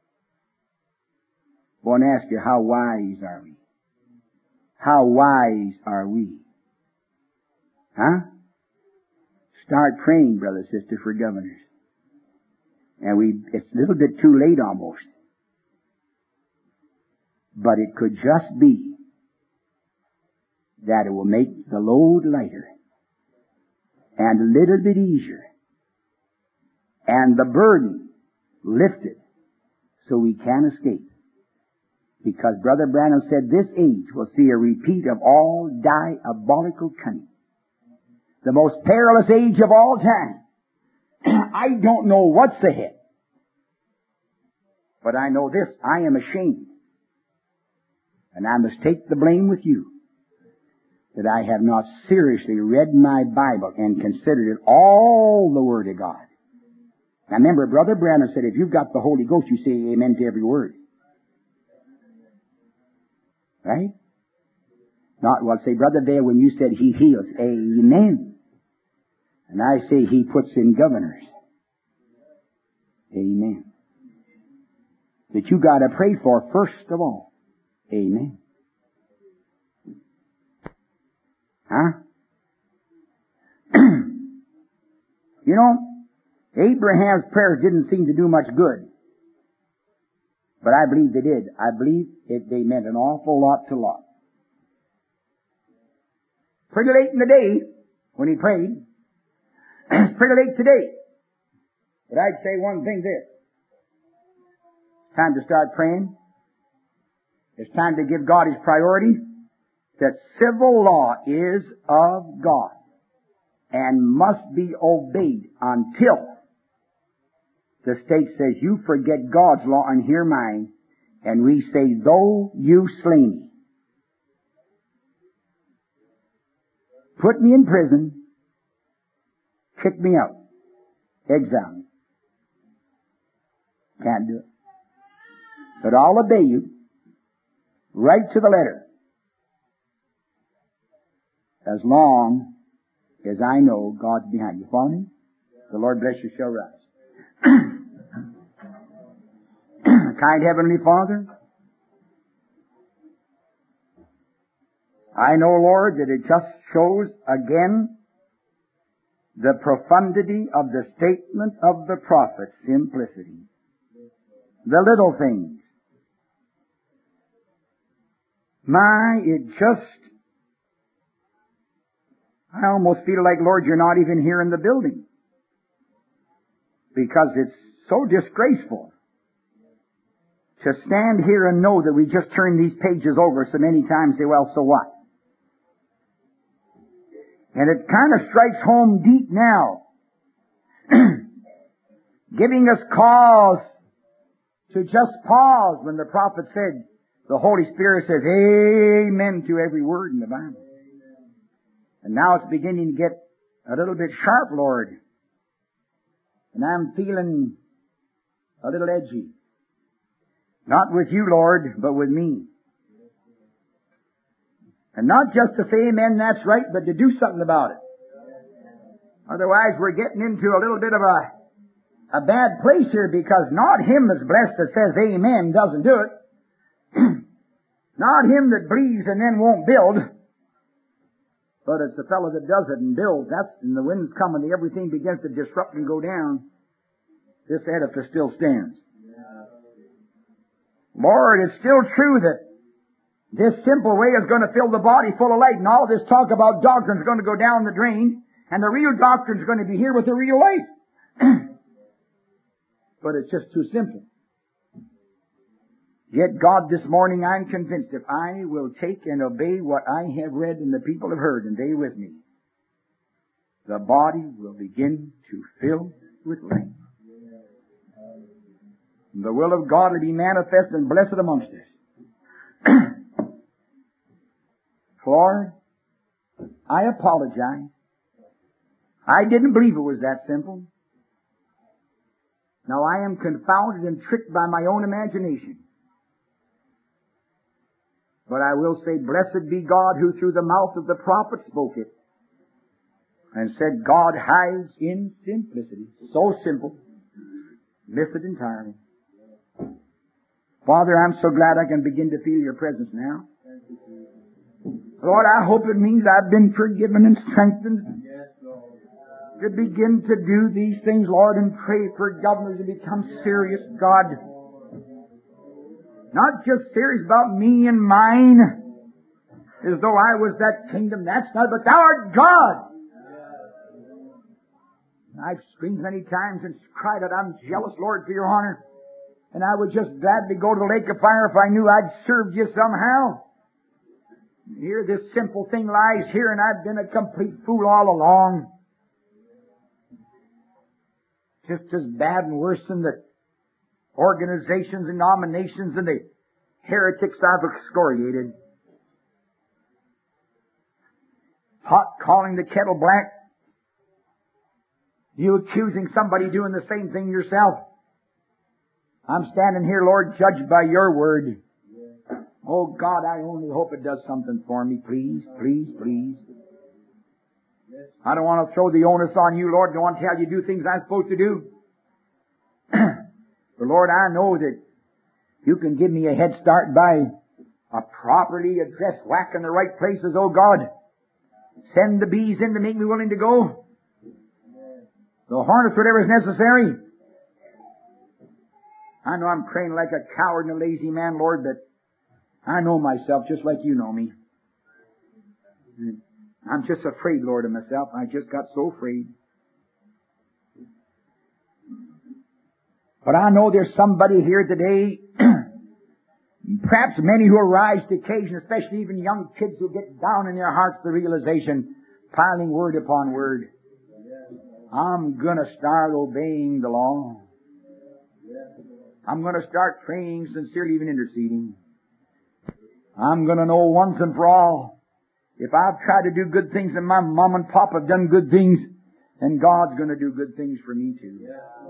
Speaker 2: I want to ask you, how wise are we? How wise are we? Huh? Start praying, brother, sister, for governors. And it's a little bit too late almost. But it could just be that it will make the load lighter and a little bit easier and the burden lifted so we can escape. Because Brother Branham said this age will see a repeat of all diabolical cunning. The most perilous age of all time. I don't know what's ahead. But I know this, I am ashamed. And I must take the blame with you that I have not seriously read my Bible and considered it all the Word of God. Now remember, Brother Branham said, if you've got the Holy Ghost, you say amen to every word. Right? Not, well, say, Brother Vale, when you said He heals, amen. And I say He puts in governors. Amen. That you got to pray for first of all. Amen. Huh? You know, Abraham's prayers didn't seem to do much good. But I believe they did. I believe they meant an awful lot to Lot. Pretty late in the day when he prayed. It's pretty late today. But I'd say one thing this. It's time to start praying. It's time to give God His priority. That civil law is of God and must be obeyed until the state says, you forget God's law and hear mine. And we say, though you slay me, put me in prison, kick me out, exile me. Can't do it. But I'll obey you right to the letter. As long as I know God's behind you. Follow me? The Lord bless you, shall rise. Kind Heavenly Father, I know, Lord, that it just shows again the profundity of the statement of the prophet, simplicity. The little things. I almost feel like, Lord, you're not even here in the building. Because it's so disgraceful to stand here and know that we just turn these pages over so many times and say, well, so what? And it kind of strikes home deep now, giving us cause to just pause when the prophet said, the Holy Spirit says, amen to every word in the Bible. And now it's beginning to get a little bit sharp, Lord. And I'm feeling a little edgy. Not with you, Lord, but with me. And not just to say amen, that's right, but to do something about it. Otherwise we're getting into a little bit of a bad place here, because not him that's blessed that says amen doesn't do it. Not him that believes and then won't build. But it's the fellow that does it and builds. That's, and the wind's coming, and everything begins to disrupt and go down. This edifice still stands. Lord, it's still true that this simple way is going to fill the body full of light, and all this talk about doctrine is going to go down the drain, and the real doctrine is going to be here with the real light. But it's just too simple. Yet God, this morning, I'm convinced if I will take and obey what I have read and the people have heard, and they with me, the body will begin to fill with light. The will of God will be manifest and blessed amongst us. Lord, I apologize. I didn't believe it was that simple. Now I am confounded and tricked by my own imagination. But I will say, blessed be God who through the mouth of the prophet spoke it and said, God hides in simplicity. So simple. Miss it entirely. Father, I'm so glad I can begin to feel your presence now. Lord, I hope it means I've been forgiven and strengthened to begin to do these things, Lord, and pray for governors to become serious, God. Not just serious about me and mine, as though I was that kingdom. That's not, but Thou art God. I've screamed many times and cried out, I'm jealous, Lord, for your honor. And I would just gladly go to the lake of fire if I knew I'd served you somehow. Here this simple thing lies here, and I've been a complete fool all along. Just as bad and worse than the organizations and denominations and the heretics I've excoriated. Hot calling the kettle black. You accusing somebody doing the same thing yourself. I'm standing here, Lord, judged by your word. Oh God, I only hope it does something for me. Please, please, please. I don't want to throw the onus on you, Lord. I don't want to tell you to do things I'm supposed to do. But Lord, I know that you can give me a head start by a properly addressed whack in the right places, oh God. Send the bees in to make me willing to go. The harness, whatever is necessary. I know I'm praying like a coward and a lazy man, Lord, but I know myself just like you know me. I'm just afraid, Lord, of myself. I just got so afraid. But I know there's somebody here today, perhaps many who arise to occasion, especially even young kids who get down in their hearts the realization, piling word upon word. I'm gonna start obeying the law. I'm gonna start praying sincerely, even interceding. I'm gonna know once and for all, if I've tried to do good things and my mom and pop have done good things, then God's gonna do good things for me too.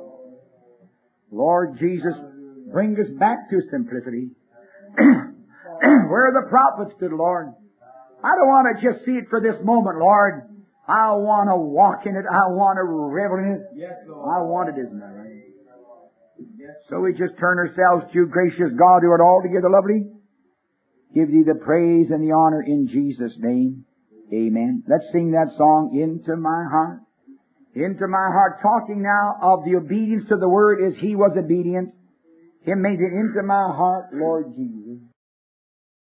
Speaker 2: Lord Jesus, bring us back to simplicity. Where the prophets stood, Lord. I don't want to just see it for this moment, Lord. I want to walk in it. I want to revel in it. I want it, isn't that right? So we just turn ourselves to you, gracious God, who art altogether lovely. Give thee the praise and the honor in Jesus' name. Amen. Let's sing that song, Into My Heart. Into my heart, talking now of the obedience to the Word as He was obedient. Him made it into my heart, Lord Jesus.